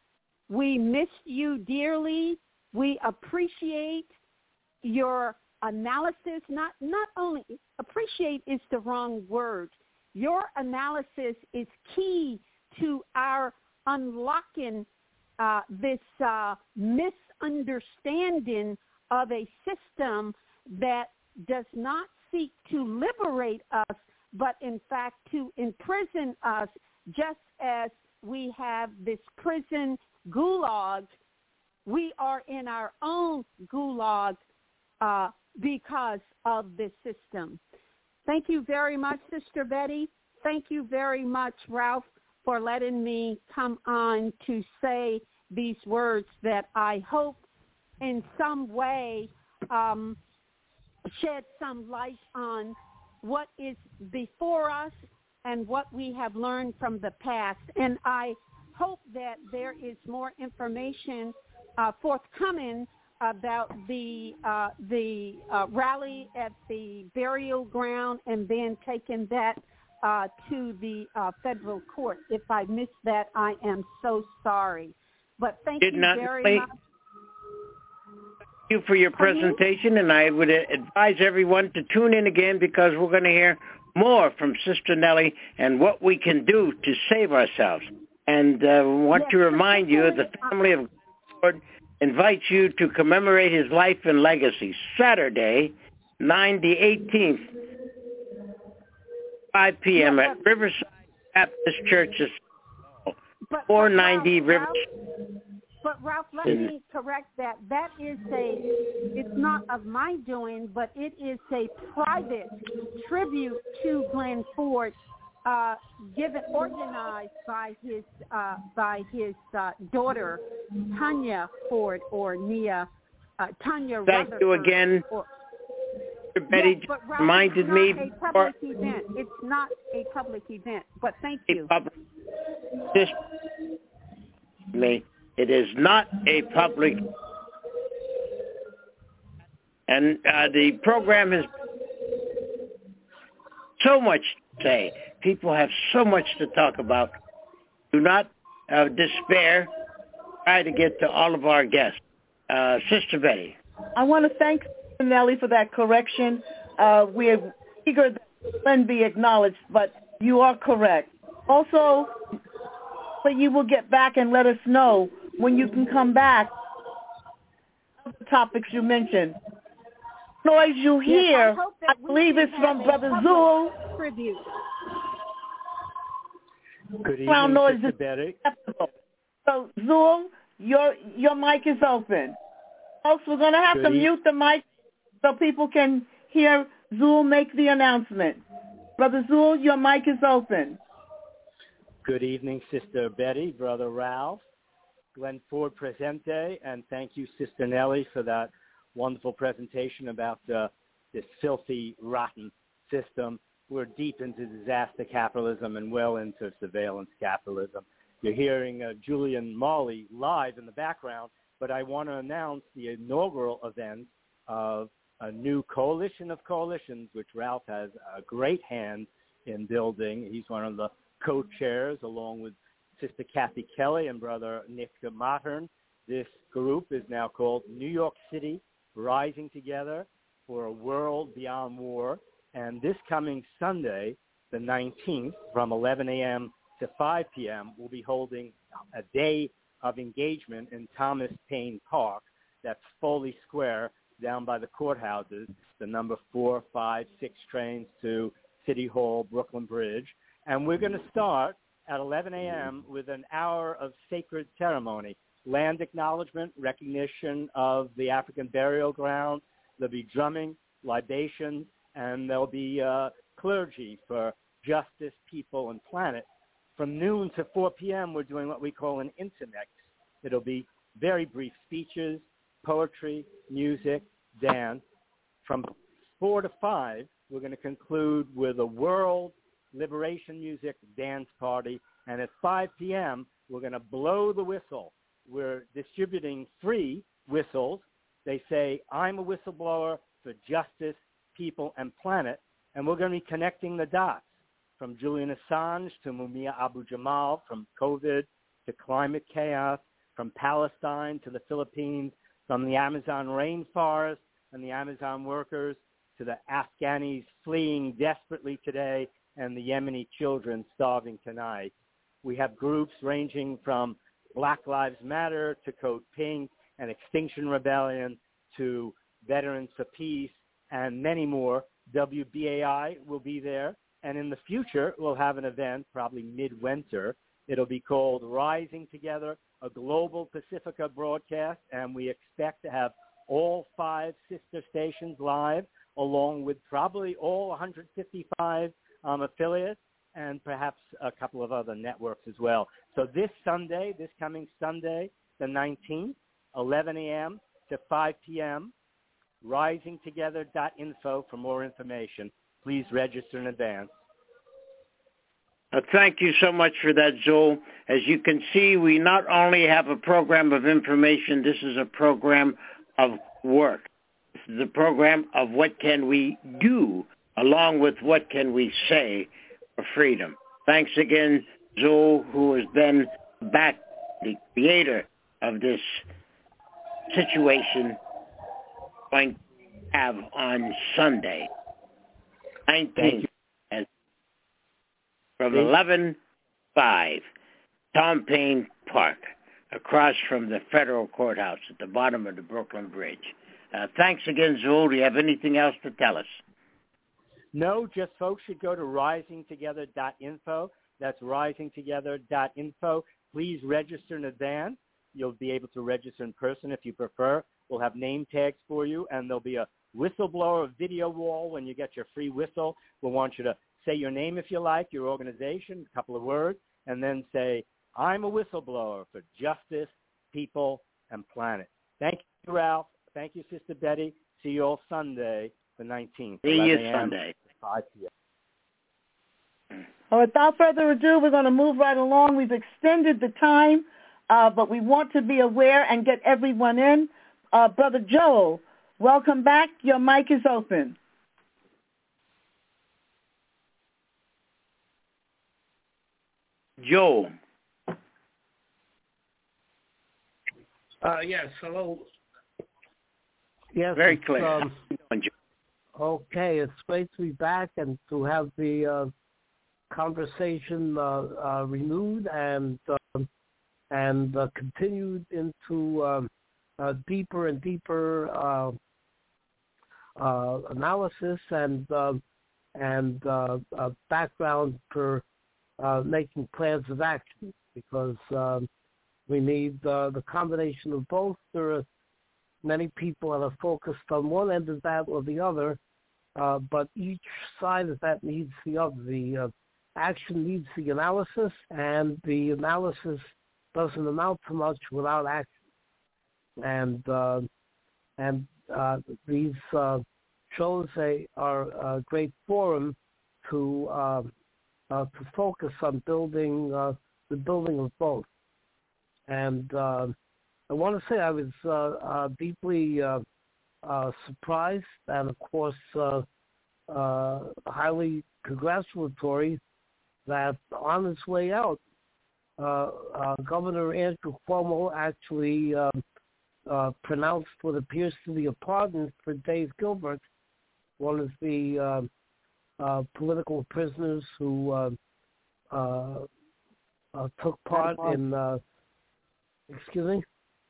We miss you dearly. We appreciate your analysis. Not not only appreciate is the wrong word. Your analysis is key to our unlocking uh, this uh, misunderstanding of a system that does not seek to liberate us, but in fact to imprison us, just as we have this prison gulag. We are in our own gulag uh, because of this system. Thank you very much, Sister Betty. Thank you very much, Ralph, for letting me come on to say these words that I hope in some way um, shed some light on what is before us and what we have learned from the past. And I hope that there is more information uh, forthcoming about the uh, the uh, rally at the burial ground and then taking that uh, to the uh, federal court. If I missed that, I am so sorry. But thank Did you not very play. much. Thank you for your presentation, and I would advise everyone to tune in again because we're going to hear more from Sister Nellie and what we can do to save ourselves. And I uh, want yes, to remind you, the family of God invites you to commemorate his life and legacy Saturday, nine the eighteenth, five p.m. Yeah, at Riverside Baptist Church, but, four but ninety Ralph, Riverside. But Ralph, let me correct that. That is a, it's not of my doing, but it is a private tribute to Glenn Ford, uh, given, organized by his, uh, by his uh, daughter, Tanya Ford, or Nia, uh, Tanya Thank Rutherford. you again. Or, Betty yes, but Ralph, reminded it's not me. a public event. It's not a public event, but thank you. Public, this, me. It is not a public, and uh, the program has so much to say. People have so much to talk about. Do not uh, despair. Try to get to all of our guests. Uh, Sister Betty. I want to thank Sister Nellie for that correction. Uh, we're eager that Glenn be acknowledged, but you are correct. Also, but you will get back and let us know when you can come back, the topics you mentioned. Noise you hear, yes, I, I believe it's from Brother Zool. Tribute. Good evening, noise Sister is Betty. acceptable. So, Zool, your your mic is open. Folks, we're going to have Good to e- mute the mic so people can hear Zool make the announcement. Brother Zool, your mic is open. Good evening, Sister Betty, Brother Ralph, Glenn Ford Presente, and thank you, Sister Nellie, for that wonderful presentation about uh, this filthy, rotten system. We're deep into disaster capitalism and well into surveillance capitalism. You're hearing uh, Julian Marley live in the background, but I want to announce the inaugural event of a new coalition of coalitions, which Ralph has a great hand in building. He's one of the co-chairs, along with Sister Kathy Kelly and Brother Nick Mattern. This group is now called New York City Rising Together for a World Beyond War. And this coming Sunday, the nineteenth, from eleven a.m. to five p.m., we'll be holding a day of engagement in Thomas Paine Park. That's Foley Square down by the courthouses, the number four, five, six trains to City Hall, Brooklyn Bridge. And we're going to start at eleven a.m. with an hour of sacred ceremony, land acknowledgement, recognition of the African burial ground. There'll be drumming, libations, and there'll be uh, clergy for justice, people, and planet. From noon to four p.m., we're doing what we call an intermix. It'll be very brief speeches, poetry, music, dance. From four to five, we're going to conclude with a world liberation music dance party. And at five p.m., we're going to blow the whistle. We're distributing three whistles. They say, I'm a whistleblower for justice, people, and planet. And we're going to be connecting the dots from Julian Assange to Mumia Abu-Jamal, from COVID to climate chaos, from Palestine to the Philippines, from the Amazon rainforest and the Amazon workers to the Afghanis fleeing desperately today and the Yemeni children starving tonight. We have groups ranging from Black Lives Matter to Code Pink and Extinction Rebellion to Veterans for Peace and many more. W B A I will be there. And in the future, we'll have an event, probably midwinter. It'll be called Rising Together, a global Pacifica broadcast, and we expect to have all five sister stations live, along with probably all one hundred fifty-five um, affiliates and perhaps a couple of other networks as well. So this Sunday, this coming Sunday, the nineteenth, eleven a.m. to five p.m., rising together dot info for more information. Please register in advance. Uh, thank you so much for that, Zool. As you can see, we not only have a program of information, this is a program of work. This is a program of what can we do, along with what can we say for freedom. Thanks again, Zool, who has been back, the creator of this situation going to have on Sunday, nineteenth, from eleven to five, Tom Paine Park, across from the federal courthouse at the bottom of the Brooklyn Bridge. Uh, thanks again, Zul. Do you have anything else to tell us? No, just folks should go to rising together dot info. That's rising together dot info. Please register in advance. You'll be able to register in person if you prefer. We'll have name tags for you, and there'll be a whistleblower video wall when you get your free whistle. We'll want you to say your name if you like, your organization, a couple of words, and then say, I'm a whistleblower for justice, people, and planet. Thank you, Ralph. Thank you, Sister Betty. See you all Sunday, the nineteenth. See you Sunday. five p.m. Well, without further ado, we're going to move right along. We've extended the time, uh, but we want to be aware and get everyone in. Uh, Brother Joel, welcome back. Your mic is open. Joel. Uh, yes, hello. Yes, Very clear. Um, okay, it's great to be back and to have the uh, conversation uh, uh, renewed and uh, and uh, continued into um, uh, deeper and deeper uh, uh, analysis and uh, and uh, uh, background for uh, making plans of action, because um, we need uh, the combination of both. There are many people that are focused on one end of that or the other, uh, but each side of that needs the other. The uh, action needs the analysis, and the analysis doesn't amount to much without action. And uh, and uh, these uh, shows a, are a great forum to uh, uh, to focus on building uh, the building of both. And uh, I want to say I was uh, uh, deeply uh, uh, surprised and, of course, uh, uh, highly congratulatory that on his way out, uh, uh, Governor Andrew Cuomo actually uh, uh, pronounced what appears to be a pardon for Dave Gilbert, one of the uh, uh, political prisoners who uh, uh, uh, took part in, uh, excuse me?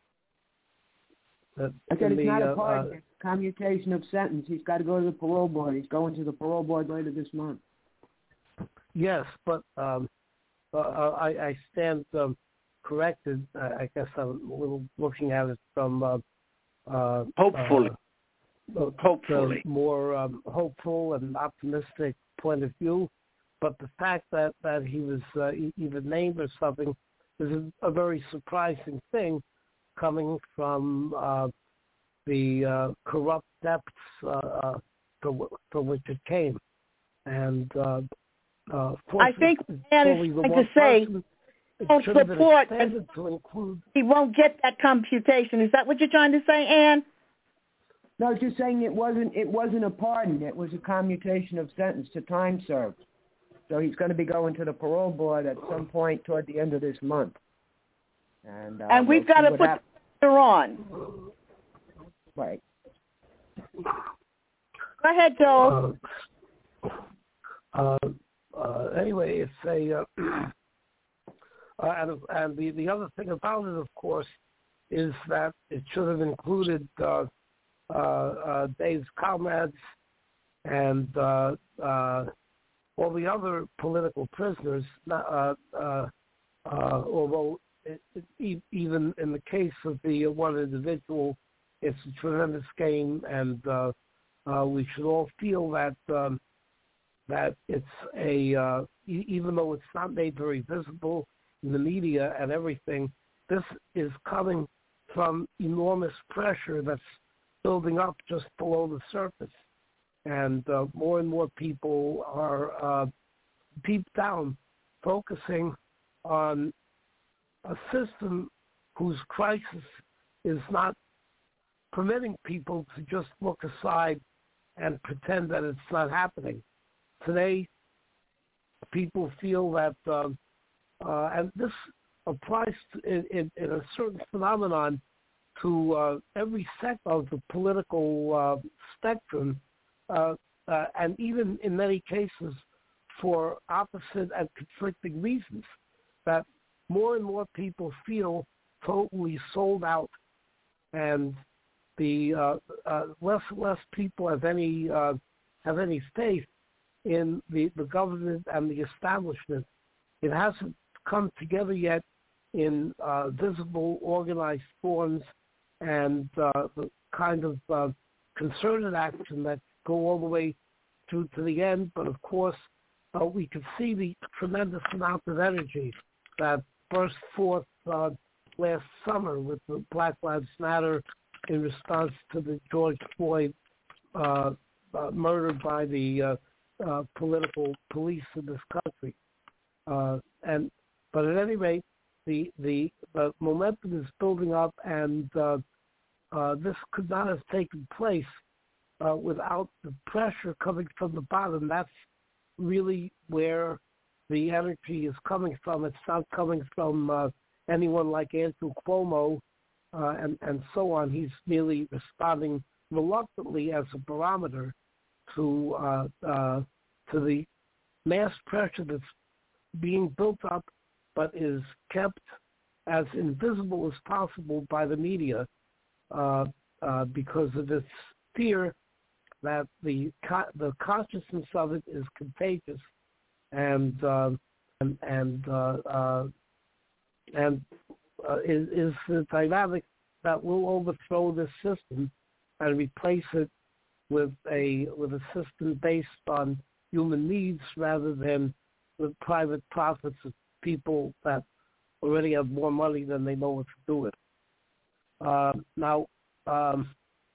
Uh, I said it's the, not a uh, pardon, uh, it's commutation of sentence. He's got to go to the parole board. He's going to the parole board later this month. Yes, but um, uh, I, I stand um, corrected. I, I guess I'm a little looking at it from uh, uh, hopefully, uh, hopefully, more um, hopeful and optimistic point of view. But the fact that, that he was uh, even named or something is a, a very surprising thing, coming from uh, the uh, corrupt depths uh, from, from which it came. And uh, uh, I think Ann is trying to say don't support and he won't get that computation. Is that what you're trying to say, Ann? No, just saying it wasn't it wasn't a pardon. It was a commutation of sentence to time served. So he's going to be going to the parole board at some point toward the end of this month. And, uh, and we've we'll got to put her on. Right. Go ahead, Joel. Uh, uh, uh, anyway, it's a... Uh, uh, and and the, the other thing about it, of course, is that it should have included uh, uh, uh, Dave's comrades and uh, uh, all the other political prisoners, uh, uh, uh, although it, it, even in the case of the one individual, it's a tremendous gain, and uh, uh, we should all feel that um, that it's a, uh, e- even though it's not made very visible in the media and everything, this is coming from enormous pressure that's building up just below the surface. And uh, more and more people are uh, deep down focusing on a system whose crisis is not permitting people to just look aside and pretend that it's not happening. Today, people feel that, uh, uh, and this applies to, in, in, in a certain phenomenon to uh, every sect of the political uh, spectrum, uh, uh, and even in many cases for opposite and conflicting reasons, that more and more people feel totally sold out, and the uh, uh, less and less people have any uh, have any faith in the, the government and the establishment. It hasn't come together yet in uh, visible, organized forms and uh, the kind of uh, concerted action that go all the way through to the end. But of course, uh, we can see the tremendous amount of energy that burst forth uh, last summer with the Black Lives Matter in response to the George Floyd uh, uh, murder by the uh, uh, political police in this country. Uh, and but at any rate, the the, the momentum is building up, and uh, uh, this could not have taken place uh, without the pressure coming from the bottom. That's really where the energy is coming from. It's not coming from uh, anyone like Andrew Cuomo uh, and, and so on. He's merely responding reluctantly as a barometer to uh, uh, to the mass pressure that's being built up but is kept as invisible as possible by the media uh, uh, because of its fear that the co- the consciousness of it is contagious, and uh, and and uh, uh, and uh, is, is the dynamic that will overthrow this system and replace it with a with a system based on human needs rather than the private profits of people that already have more money than they know what to do with. Uh, now, um,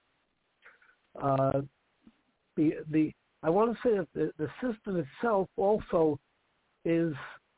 uh, the the I want to say that the, the system itself also is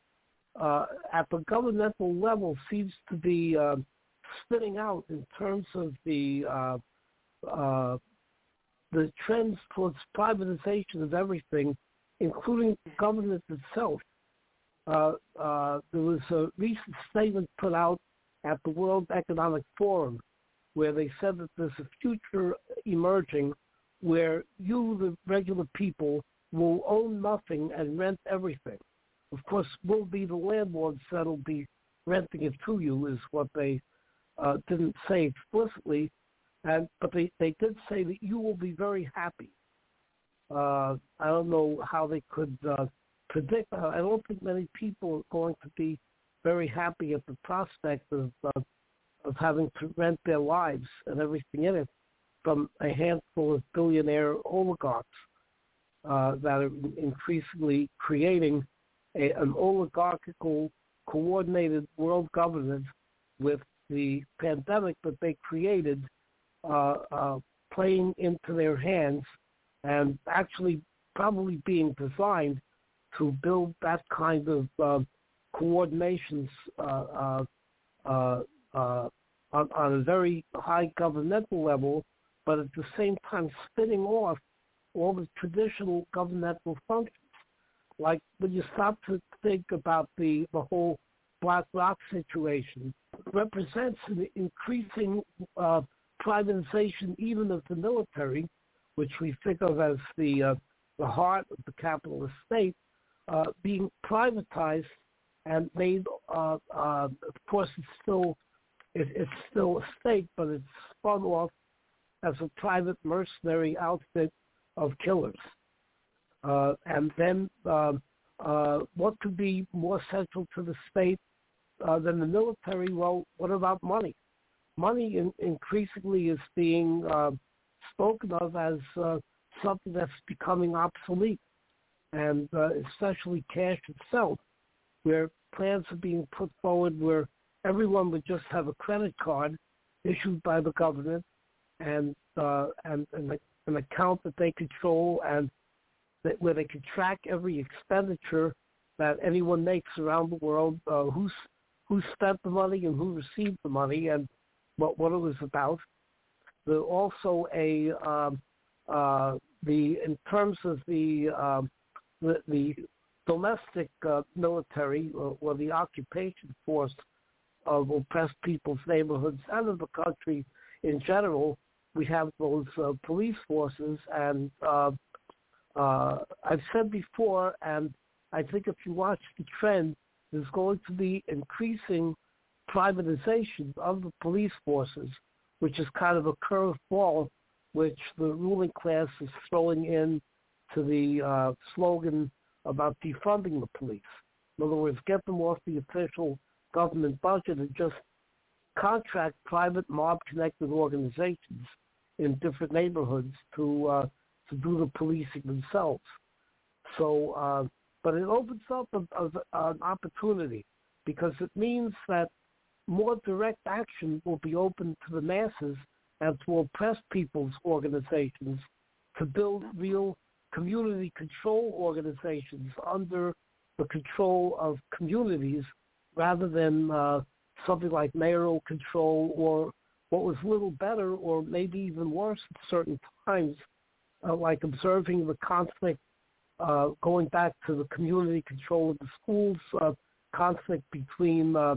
uh, at the governmental level seems to be uh, spinning out in terms of the uh, uh, the trends towards privatization of everything, including government itself. Uh, uh, there was a recent statement put out at the World Economic Forum where they said that there's a future emerging where you, the regular people, will own nothing and rent everything. Of course, we'll be the landlords that'll be renting it to you, is what they uh, didn't say explicitly, and but they, they did say that you will be very happy. Uh, I don't know how they could uh, predict. Uh, I don't think many people are going to be very happy at the prospect of uh, of having to rent their lives and everything in it from a handful of billionaire oligarchs uh, that are increasingly creating a, an oligarchical, coordinated world government with the pandemic that they created uh, uh, playing into their hands and actually probably being designed to build that kind of uh, coordinations uh, uh, uh, uh, on, on a very high governmental level, but at the same time spinning off all the traditional governmental functions. Like when you stop to think about the, the whole BlackRock situation, it represents an increasing uh, privatization even of the military, which we think of as the uh, the heart of the capitalist state, uh, being privatized and made. Uh, uh, of course, it's still it, it's still a state, but it's spun off as a private mercenary outfit of killers. Uh, and then, uh, uh, what could be more central to the state uh, than the military? Well, what about money? Money in, increasingly is being uh, spoken of as uh, something that's becoming obsolete, and uh, especially cash itself, where plans are being put forward where everyone would just have a credit card issued by the government and uh, and, and an account that they control, and that where they can track every expenditure that anyone makes around the world, uh, who's who spent the money and who received the money, and what what it was about. There's also a um, uh, the in terms of the um, the, the domestic uh, military or, or the occupation force of oppressed people's neighborhoods and of the country in general, we have those uh, police forces. And uh, uh, I've said before, and I think if you watch the trend, there's going to be increasing privatization of the police forces, which is kind of a curveball which the ruling class is throwing in to the uh, slogan about defunding the police. In other words, get them off the official government budget and just contract private mob-connected organizations in different neighborhoods to uh, to do the policing themselves. So, uh, but it opens up a, a, an opportunity because it means that more direct action will be open to the masses and to oppressed people's organizations to build real community control organizations under the control of communities rather than uh, something like mayoral control or what was a little better or maybe even worse at certain times, uh, like observing the conflict uh, going back to the community control of the schools, uh, conflict between uh,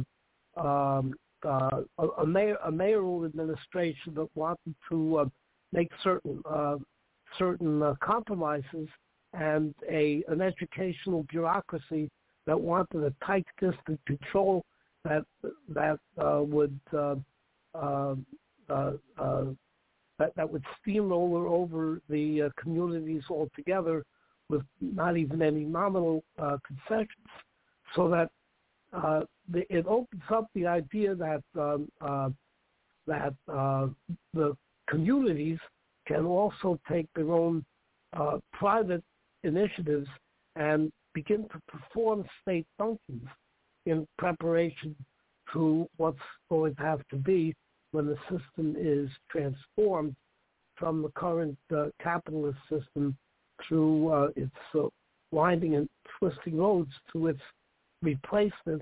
um, uh, a, a, mayor, a mayoral administration that wanted to uh, make certain uh, certain uh, compromises and a an educational bureaucracy that wanted a tight distant control that that uh, would uh, uh, uh, uh, that that would steamroller over the uh, communities altogether with not even any nominal uh, concessions, so that uh, the, it opens up the idea that um, uh, that uh, the communities can also take their own uh, private initiatives and begin to perform state functions in preparation to what's going to have to be when the system is transformed from the current uh, capitalist system through uh, its uh, winding and twisting roads to its replacement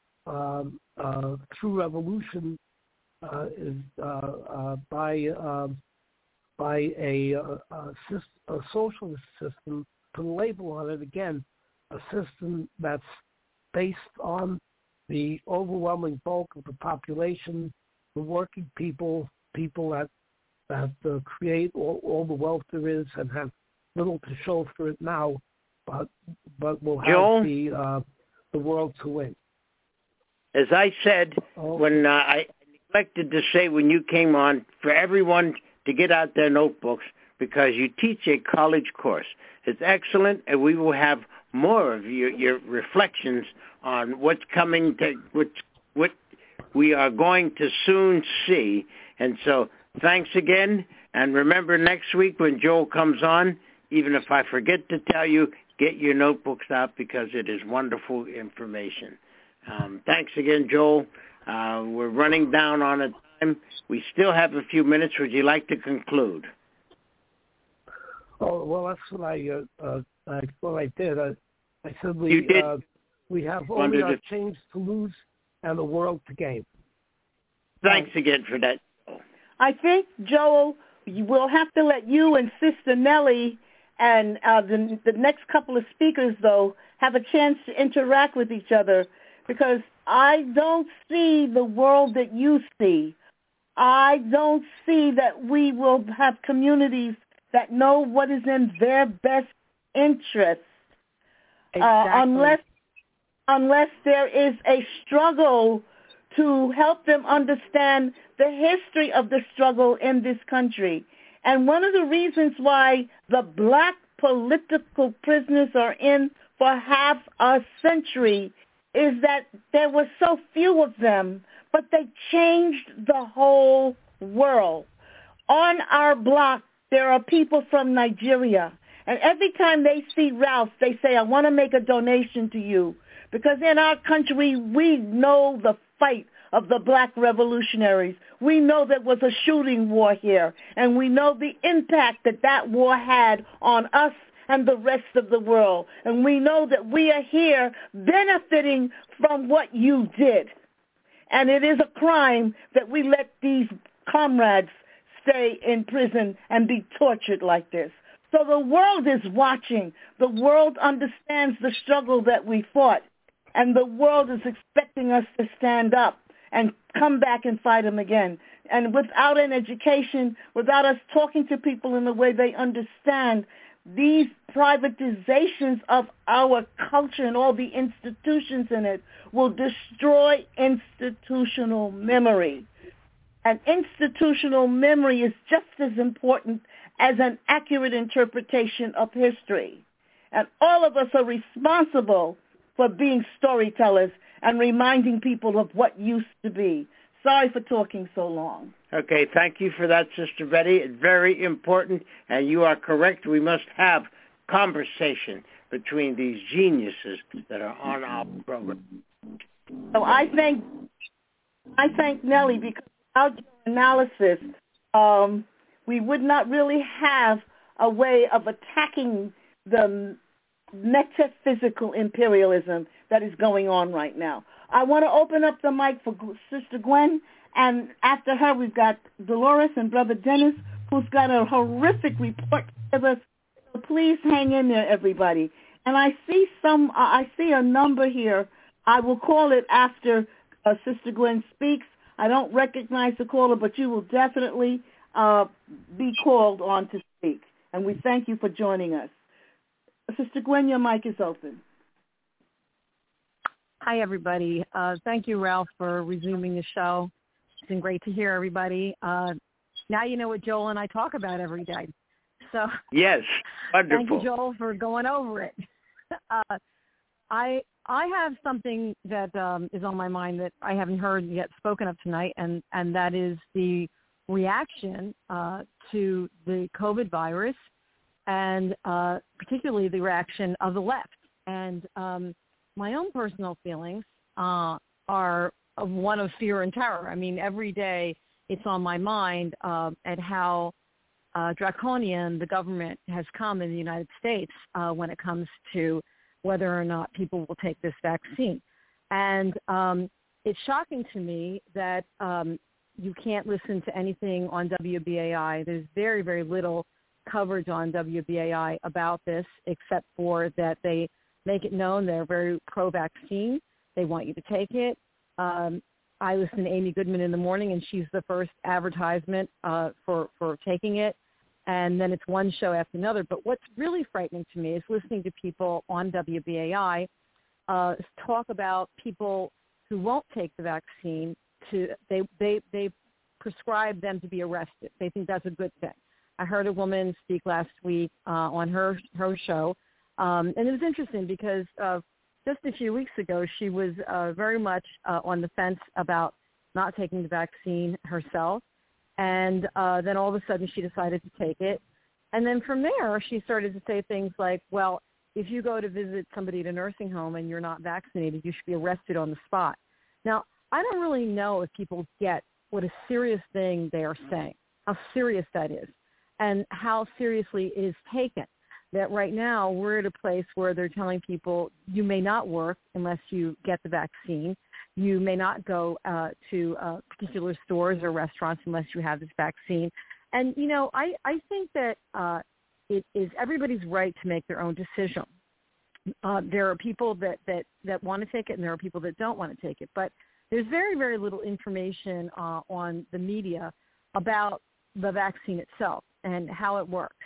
um, uh, through revolution uh, is, uh, uh, by uh, by a, a, a, system, a socialist system, put a label on it again, a system that's based on the overwhelming bulk of the population, the working people, people that that uh, create all, all the wealth there is and have little to show for it now, but but will have Joel, the uh, the world to win. As I said, oh. when uh, I neglected to say when you came on, for everyone to get out their notebooks because you teach a college course. It's excellent, and we will have more of your, your reflections on what's coming to what what we are going to soon see. And so, thanks again. And remember, next week when Joel comes on, even if I forget to tell you, get your notebooks out because it is wonderful information. Um, thanks again, Joel. Uh, we're running down on a time. We still have a few minutes. Would you like to conclude? Oh well, that's what I uh, uh, I what I did. I, I said we you did. Uh, we have only our change to lose and the world to gain. Thanks again for that. I think, Joel, we'll have to let you and Sister Nellie and uh, the, the next couple of speakers, though, have a chance to interact with each other, because I don't see the world that you see. I don't see that we will have communities that know what is in their best interest, exactly. uh, unless unless there is a struggle to help them understand the history of the struggle in this country. And one of the reasons why the black political prisoners are in for half a century is that there were so few of them, but they changed the whole world. On our block, there are people from Nigeria, and every time they see Ralph, they say, I want to make a donation to you, because in our country, we know the fight of the black revolutionaries. We know there was a shooting war here, and we know the impact that that war had on us and the rest of the world. And we know that we are here benefiting from what you did. And it is a crime that we let these comrades stay in prison and be tortured like this. So the world is watching. The world understands the struggle that we fought, and the world is expecting us to stand up and come back and fight them again. And without an education, without us talking to people in the way they understand, these privatizations of our culture and all the institutions in it will destroy institutional memory. And institutional memory is just as important as an accurate interpretation of history. And all of us are responsible for being storytellers and reminding people of what used to be. Sorry for talking so long. Okay, thank you for that, Sister Betty. It's very important, and you are correct. We must have conversation between these geniuses that are on our program. So I thank I thank Nellie, because without your analysis, um, we would not really have a way of attacking the metaphysical imperialism that is going on right now. I want to open up the mic for Sister Gwen, and after her we've got Dolores and Brother Dennis, who's got a horrific report to give us. So please hang in there, everybody. And I see some, uh, I see a number here. I will call it after uh, Sister Gwen speaks. I don't recognize the caller, but you will definitely uh, be called on to speak. And we thank you for joining us. Sister Gwen, your mic is open. Hi, everybody. Uh, thank you, Ralph, for resuming the show. It's been great to hear everybody. Uh, now you know what Joel and I talk about every day. So yes, wonderful. Thank you, Joel, for going over it. uh, I I have something that um, is on my mind that I haven't heard yet spoken of tonight, and, and that is the reaction uh, to the COVID virus, and uh, particularly the reaction of the left. And um, my own personal feelings uh, are of one of fear and terror. I mean, every day it's on my mind uh, at how uh, draconian the government has come in the United States uh, when it comes to whether or not people will take this vaccine. And um, it's shocking to me that um, you can't listen to anything on W B A I. There's very, very little coverage on W B A I about this, except for that they make it known they're very pro-vaccine. They want you to take it. Um, I listen to Amy Goodman in the morning, and she's the first advertisement uh, for, for taking it. And then it's one show after another. But what's really frightening to me is listening to people on W B A I uh, talk about people who won't take the vaccine. To they, they, they prescribe them to be arrested. They think that's a good thing. I heard a woman speak last week uh, on her, her show, um, and it was interesting because uh, just a few weeks ago she was uh, very much uh, on the fence about not taking the vaccine herself. And uh, then all of a sudden she decided to take it. And then from there she started to say things like, well, if you go to visit somebody at a nursing home and you're not vaccinated, you should be arrested on the spot. Now, I don't really know if people get what a serious thing they are saying, how serious that is, and how seriously it is taken. That right now we're at a place where they're telling people you may not work unless you get the vaccine. You may not go uh, to uh, particular stores or restaurants unless you have this vaccine. And, you know, I, I think that uh, it is everybody's right to make their own decision. Uh, there are people that, that, that want to take it, and there are people that don't want to take it. But there's very, very little information uh, on the media about the vaccine itself and how it works.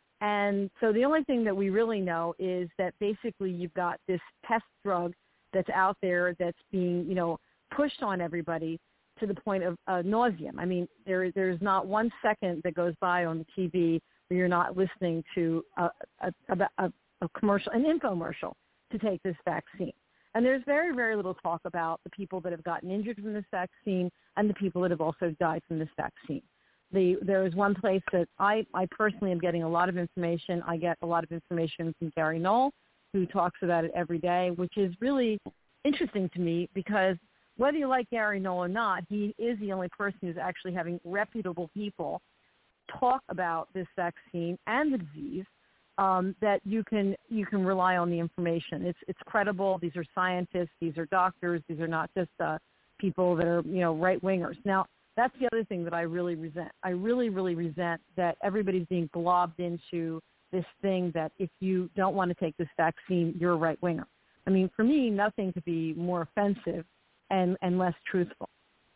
And so the only thing that we really know is that basically you've got this test drug that's out there that's being, you know, pushed on everybody to the point of uh, nauseum. I mean, there there's not one second that goes by on the T V where you're not listening to a, a, a, a commercial, an infomercial to take this vaccine. And there's very, very little talk about the people that have gotten injured from this vaccine and the people that have also died from this vaccine. The, there is one place that I, I personally am getting a lot of information. I get a lot of information from Gary Knoll, who talks about it every day, which is really interesting to me because whether you like Gary Knoll or not, he is the only person who's actually having reputable people talk about this vaccine and the disease, um, that you can you can rely on the information. It's it's credible. These are scientists. These are doctors. These are not just uh, people that are, you know, right-wingers. Now, that's the other thing that I really resent. I really, really resent that everybody's being globbed into this thing that if you don't want to take this vaccine, you're a right-winger. I mean, for me, nothing could be more offensive and, and less truthful.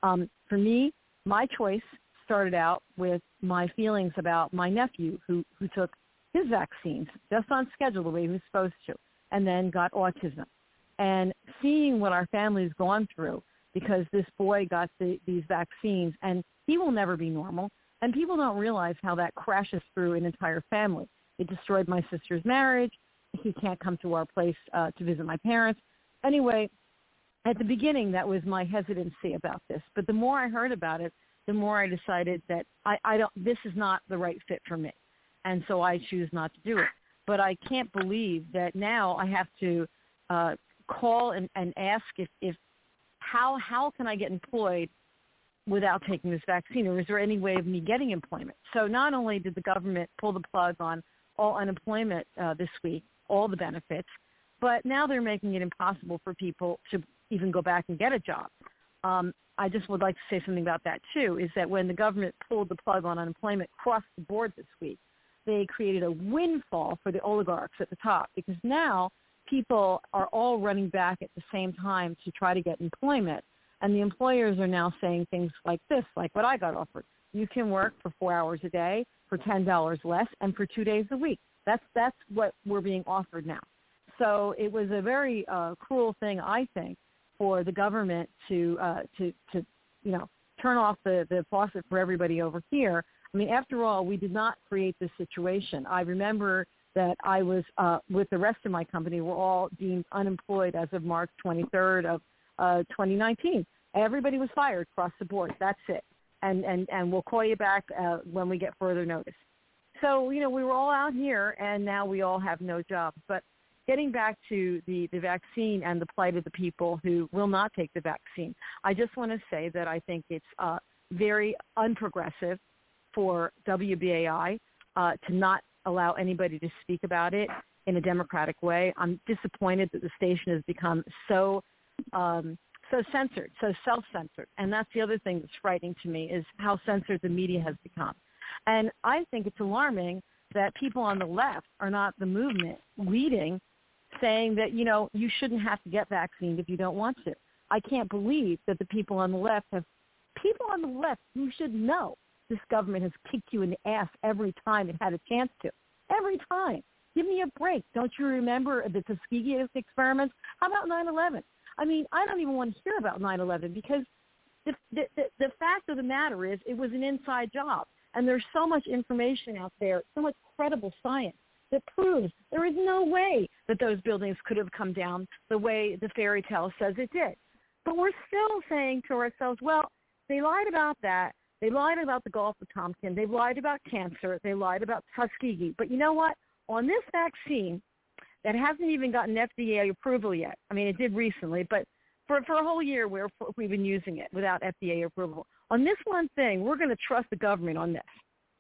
Um, for me, my choice started out with my feelings about my nephew who, who took his vaccines just on schedule the way he was supposed to, and then got autism. And seeing what our family's gone through because this boy got the, these vaccines, and he will never be normal. And people don't realize how that crashes through an entire family. It destroyed my sister's marriage. He can't come to our place uh, to visit my parents. Anyway, at the beginning, that was my hesitancy about this. But the more I heard about it, the more I decided that I, I don't. This is not the right fit for me, and so I choose not to do it. But I can't believe that now I have to uh, call and, and ask if, if how how can I get employed without taking this vaccine, or is there any way of me getting employment? So not only did the government pull the plug on all unemployment uh, this week, all the benefits, but now they're making it impossible for people to even go back and get a job. Um, I just would like to say something about that, too, is that when the government pulled the plug on unemployment across the board this week, they created a windfall for the oligarchs at the top, because now people are all running back at the same time to try to get employment. And the employers are now saying things like this, like what I got offered. You can work for four hours a day for ten dollars less and for two days a week. That's that's what we're being offered now. So it was a very uh, cruel thing, I think, for the government to, uh, to, to you know, turn off the, the faucet for everybody over here. I mean, after all, we did not create this situation. I remember that I was, uh, with the rest of my company, we're all deemed unemployed as of March twenty-third of uh, twenty nineteen. Everybody was fired across the board. That's it. And, and, and we'll call you back uh, when we get further notice. So, you know, we were all out here, and now we all have no jobs. But getting back to the, the vaccine and the plight of the people who will not take the vaccine, I just want to say that I think it's uh, very unprogressive for W B A I uh, to not allow anybody to speak about it in a democratic way. I'm disappointed that the station has become so um, so censored, so self-censored. And that's the other thing that's frightening to me is how censored the media has become. And I think it's alarming that people on the left are not the movement leading, saying that, you know, you shouldn't have to get vaccinated if you don't want to. I can't believe that the people on the left have, people on the left, you should know this government has kicked you in the ass every time it had a chance to. Every time. Give me a break. Don't you remember the Tuskegee experiments? How about nine eleven? I mean, I don't even want to hear about nine eleven because the, the, the, the fact of the matter is it was an inside job. And there's so much information out there, so much credible science that proves there is no way that those buildings could have come down the way the fairy tale says it did. But we're still saying to ourselves, well, they lied about that. They lied about the Gulf of Tonkin. They lied about cancer. They lied about Tuskegee. But you know what? On this vaccine that hasn't even gotten F D A approval yet, I mean, it did recently, but for, for a whole year we're, we've been using it without F D A approval. On this one thing, we're going to trust the government on this.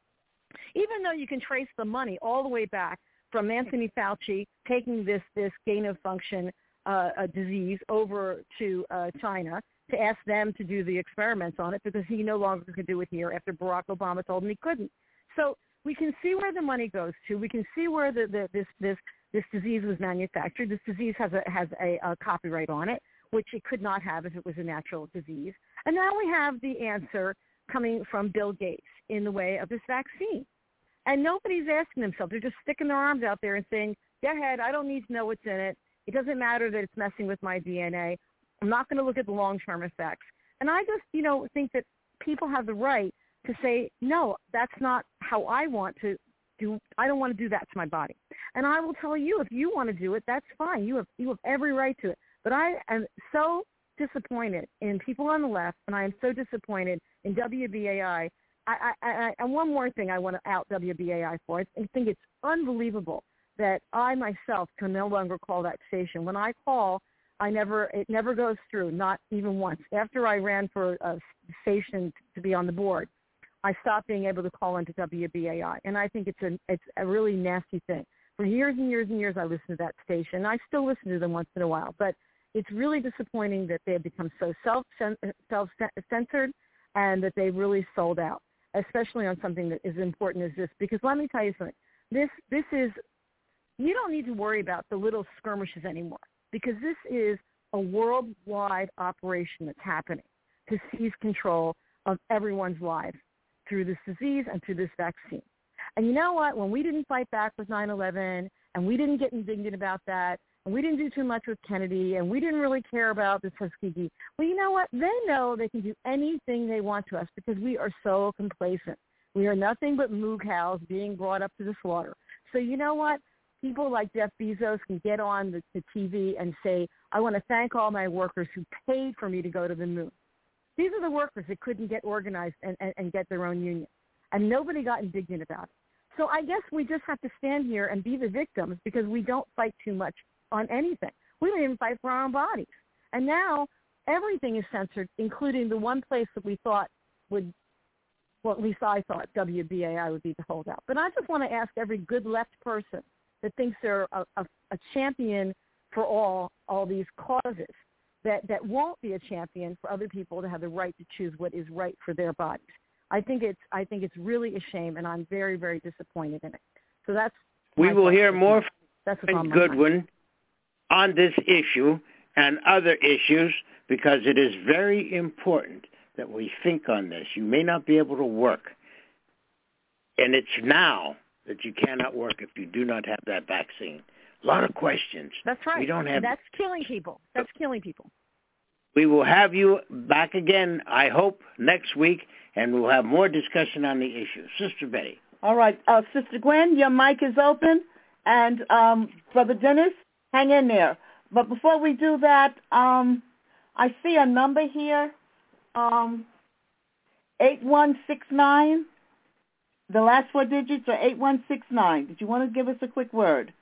Even though you can trace the money all the way back from Anthony Fauci taking this, this gain-of-function uh, a disease over to uh, China to ask them to do the experiments on it because he no longer could do it here after Barack Obama told him he couldn't. So we can see where the money goes to. We can see where the, the, this, this, this disease was manufactured. This disease has a, has a, a copyright on it, which it could not have if it was a natural disease. And now we have the answer coming from Bill Gates in the way of this vaccine. And nobody's asking themselves. They're just sticking their arms out there and saying, go ahead, I don't need to know what's in it. It doesn't matter that it's messing with my D N A. I'm not going to look at the long-term effects. And I just, you know, think that people have the right to say, no, that's not how I want to do. I don't want to do that to my body. And I will tell you, if you want to do it, that's fine. You have, you have every right to it. But I am so disappointed in people on the left, and I am so disappointed in W B A I. I, I, I, and one more thing I want to out W B A I for. I think it's unbelievable that I myself can no longer call that station. When I call, I never it never goes through, not even once. After I ran for a station to be on the board, I stopped being able to call into W B A I, and I think it's a it's a really nasty thing. For years and years and years, I listened to that station. I still listen to them once in a while, but it's really disappointing that they have become so self self censored and that they've really sold out, especially on something that is important as this. Because let me tell you something, this this is you don't need to worry about the little skirmishes anymore, because this is a worldwide operation that's happening. to seize control of everyone's lives through this disease and through this vaccine. And you know what? When we didn't fight back with nine eleven and we didn't get indignant about that and we didn't do too much with Kennedy and we didn't really care about the Tuskegee, well, you know what? They know they can do anything they want to us because we are so complacent. We are nothing but moo cows being brought up to the slaughter. So you know what? People like Jeff Bezos can get on the, the T V and say, I want to thank all my workers who paid for me to go to the moon. These are the workers that couldn't get organized and, and, and get their own union. And nobody got indignant about it. So I guess we just have to stand here and be the victims because we don't fight too much on anything. We don't even fight for our own bodies. And now everything is censored, including the one place that we thought would, well, at least I thought W B A I would be the holdout. But I just want to ask every good left person that thinks they're a, a, a champion for all all these causes, that, that won't be a champion for other people to have the right to choose what is right for their bodies. I think it's I think it's really a shame, and I'm very, very disappointed in it. So that's we will hear more that's from Goodwin on this issue and other issues because it is very important that we think on this. You may not be able to work, and it's now that you cannot work if you do not have that vaccine. A lot of questions. That's right. We don't have. That's killing people. That's killing people. We will have you back again, I hope, next week, and we'll have more discussion on the issue. Sister Betty. All right. Uh, Sister Gwen, your mic is open. And um, Brother Dennis, hang in there. But before we do that, um, I see a number here, um, eight one six nine. The last four digits are eight one six nine. Did you want to give us a quick word?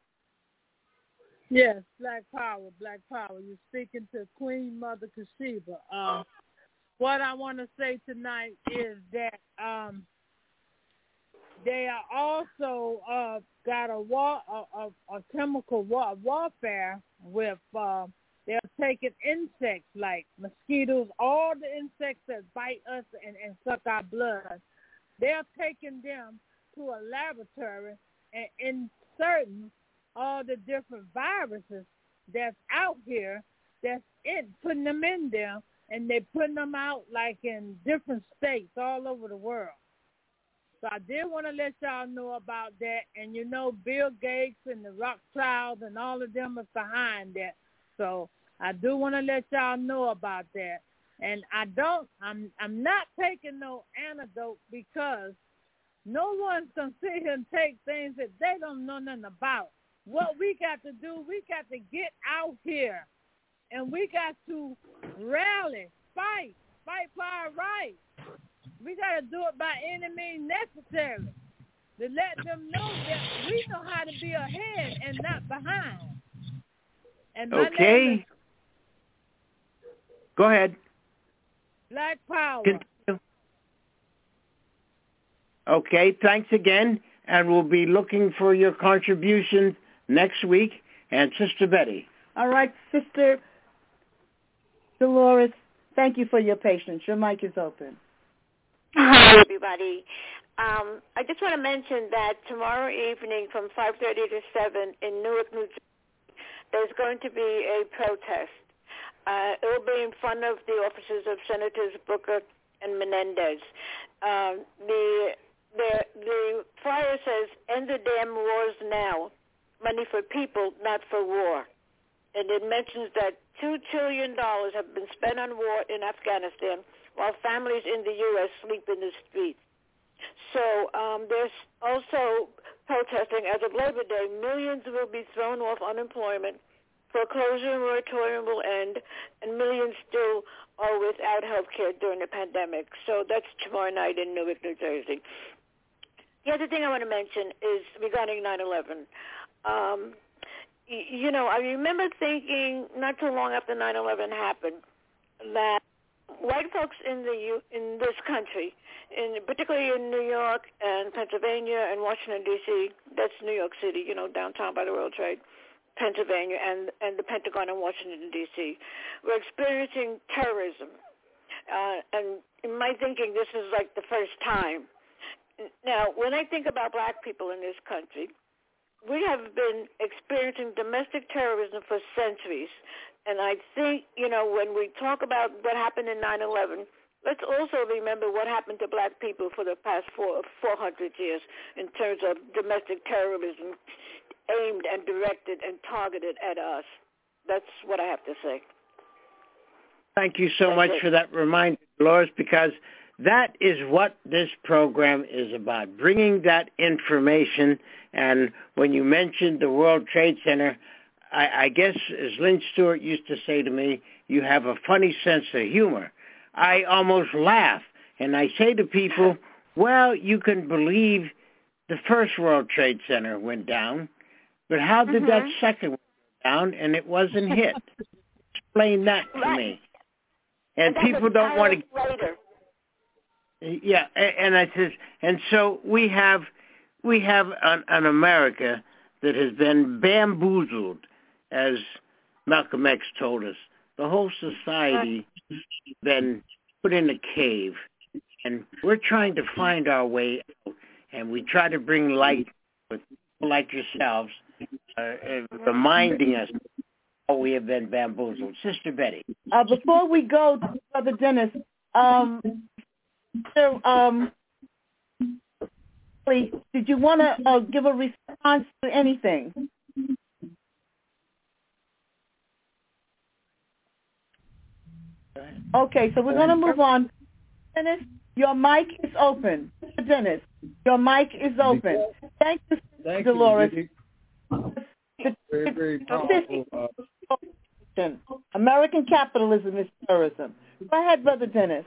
Yes, Black Power, Black Power. You're speaking to Queen Mother Kashiba. Um, what I want to say tonight is that um, they are also uh, got a, war, a, a, a chemical war, warfare with, uh, they're taking insects like mosquitoes, all the insects that bite us and, and suck our blood. They're taking them to a laboratory and inserting all the different viruses that's out here, that's in, putting them in there, and they're putting them out like in different states all over the world. So I did want to let y'all know about that. And you know, Bill Gates and the Rothschilds and all of them is behind that. So I do want to let y'all know about that. And I don't, I'm, I'm not taking no antidote because no one's going to sit here and take things that they don't know nothing about. What we got to do, we got to get out here, and we got to rally, fight, fight for our rights. We got to do it by any means necessary to let them know that we know how to be ahead and not behind. And my okay. name is Go ahead. Black Power. Continue. Okay, thanks again, and we'll be looking for your contribution next week. And Sister Betty. All right, Sister Dolores, thank you for your patience. Your mic is open. Hi, everybody. Um, I just want to mention that tomorrow evening from five thirty to seven in Newark, New Jersey, there's going to be a protest. Uh, it will be in front of the offices of Senators Booker and Menendez. Um, the, the, the flyer says, end the damn wars now. Money for people, not for war. And it mentions that two trillion dollars have been spent on war in Afghanistan while families in the U S sleep in the streets. So um, there's also protesting as of Labor Day, millions will be thrown off unemployment, foreclosure moratorium will end, and millions still are without health care during the pandemic. So that's tomorrow night in Newark, New Jersey. The other thing I want to mention is regarding nine eleven. Um, you know, I remember thinking not too long after nine eleven happened that white folks in the in this country, in particularly in New York and Pennsylvania and Washington, D C, that's New York City, you know, downtown by the World Trade, Pennsylvania, and, and the Pentagon in Washington, D C, were experiencing terrorism. Uh, and in my thinking, this is like the first time. Now, when I think about black people in this country, we have been experiencing domestic terrorism for centuries. And I think, you know, when we talk about what happened in nine eleven, let's also remember what happened to black people for the past four, 400 years in terms of domestic terrorism aimed and directed and targeted at us. That's what I have to say. Thank you so That's much it. for that reminder, Dolores, because that is what this program is about, bringing that information. And when you mentioned the World Trade Center, I, I guess, as Lynn Stewart used to say to me, you have a funny sense of humor. I almost laugh, and I say to people, well, you can believe the first World Trade Center went down, but how did mm-hmm. that second one go down and it wasn't hit? Explain that to right. me. And, and people don't want to... Later. Yeah, and I says, and so we have we have an, an America that has been bamboozled, as Malcolm X told us. The whole society has been put in a cave, and we're trying to find our way out, and we try to bring light with people like yourselves, uh, uh, reminding us how we have been bamboozled. Sister Betty. Uh, before we go to Brother Dennis, um, so, um, did you want to uh, give a response to anything? Okay, so we're going to move on. Dennis, your mic is open. Dennis, your mic is open. Thank you, Thank Dolores. You, very, very powerful. Uh, American capitalism is terrorism. Go ahead, Brother Dennis.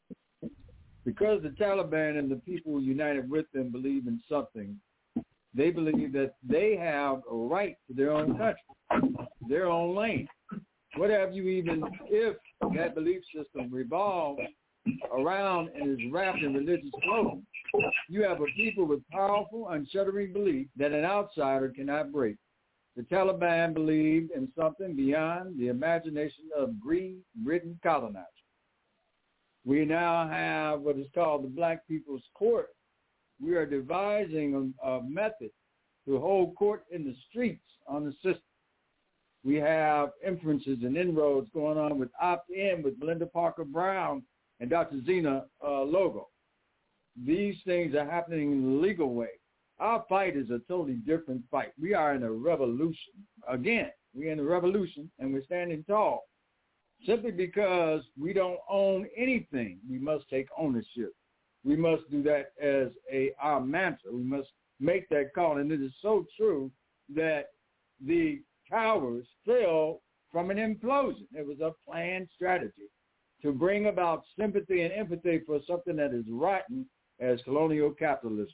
Because the Taliban and the people united with them believe in something, they believe that they have a right to their own country, their own lane. What have you even, if that belief system revolves around and is wrapped in religious clothing, you have a people with powerful, unshuttering belief that an outsider cannot break. The Taliban believed in something beyond the imagination of greed-ridden colonizers. We now have what is called the Black People's Court. We are devising a, a method to hold court in the streets on the system. We have inferences and inroads going on with opt-in with Melinda Parker Brown and Doctor Zena uh, Logo. These things are happening in the legal way. Our fight is a totally different fight. We are in a revolution. Again, we're in a revolution, and we're standing tall. Simply because we don't own anything, we must take ownership. We must do that as a our mantra. We must make that call. And it is so true that the towers fell from an implosion. It was a planned strategy to bring about sympathy and empathy for something that is rotten as colonial capitalism.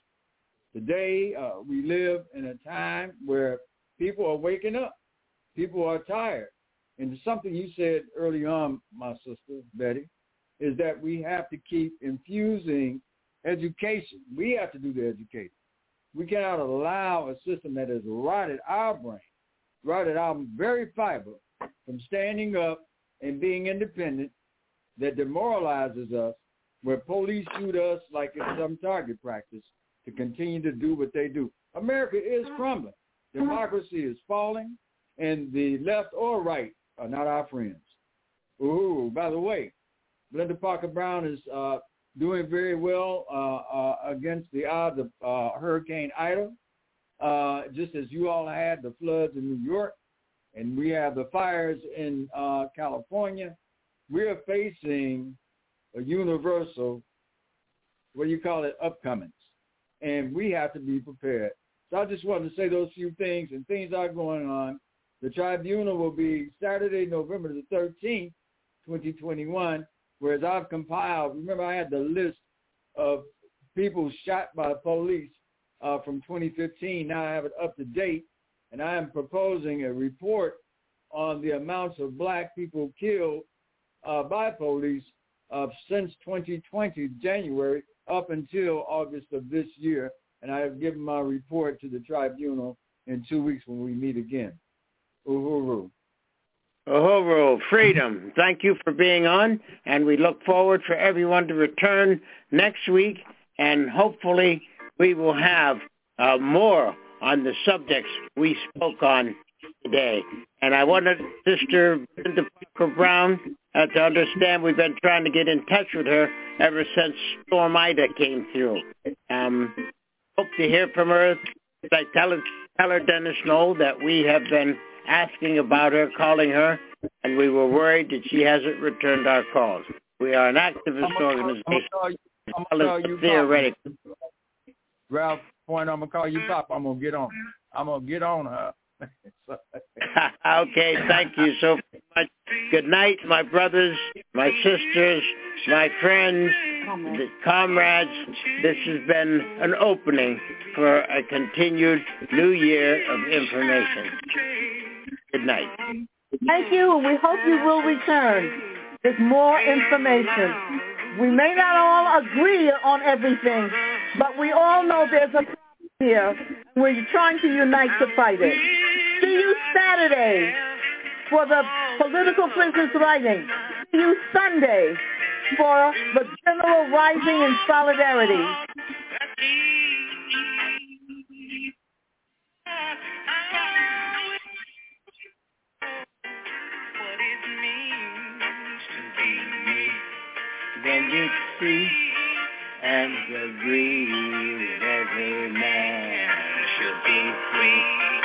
Today, uh, we live in a time where people are waking up. People are tired. And something you said early on, my sister, Betty, is that we have to keep infusing education. We have to do the education. We cannot allow a system that has rotted our brain, rotted our very fiber from standing up and being independent, that demoralizes us, where police shoot us like it's some target practice to continue to do what they do. America is crumbling. Democracy is falling, and the left or right are not our friends. Ooh, by the way, Melinda Parker Brown is uh, doing very well uh, uh, against the odds of uh, Hurricane Ida, uh, just as you all had the floods in New York, and we have the fires in uh, California. We are facing a universal, what do you call it, upcomings, and we have to be prepared. So I just wanted to say those few things, and things are going on. The tribunal will be Saturday, November the thirteenth, twenty twenty-one, whereas I've compiled, remember I had the list of people shot by police uh, from twenty fifteen. Now I have it up to date, and I am proposing a report on the amounts of black people killed uh, by police uh, since twenty twenty, January, up until August of this year. And I have given my report to the tribunal in two weeks when we meet again. Uhuru. Uhuru, freedom. Thank you for being on, and we look forward for everyone to return next week, and hopefully we will have uh, more on the subjects we spoke on today. And I wanted Sister Brenda Parker Brown uh, to understand we've been trying to get in touch with her ever since Storm Ida came through. Um, hope to hear from her. I tell her, tell her, Dennis Knoll, that we have been asking about her, calling her, and we were worried that she hasn't returned our calls. We are an activist I'm gonna, organization. I'm gonna call you, Theoretically. Ralph Point, I'm gonna call you Pop. I'm gonna get on. I'm gonna get on her. Okay, thank you so much. Good night, my brothers, my sisters, my friends, the comrades. This has been an opening for a continued new year of information. Good night. Thank you, and we hope you will return with more information. We may not all agree on everything, but we all know there's a problem here, and we're trying to unite to fight it. See you Saturday for the Political Prisoners Rising. See you Sunday for the General Rising in Solidarity. Then you see and agree every man should be free.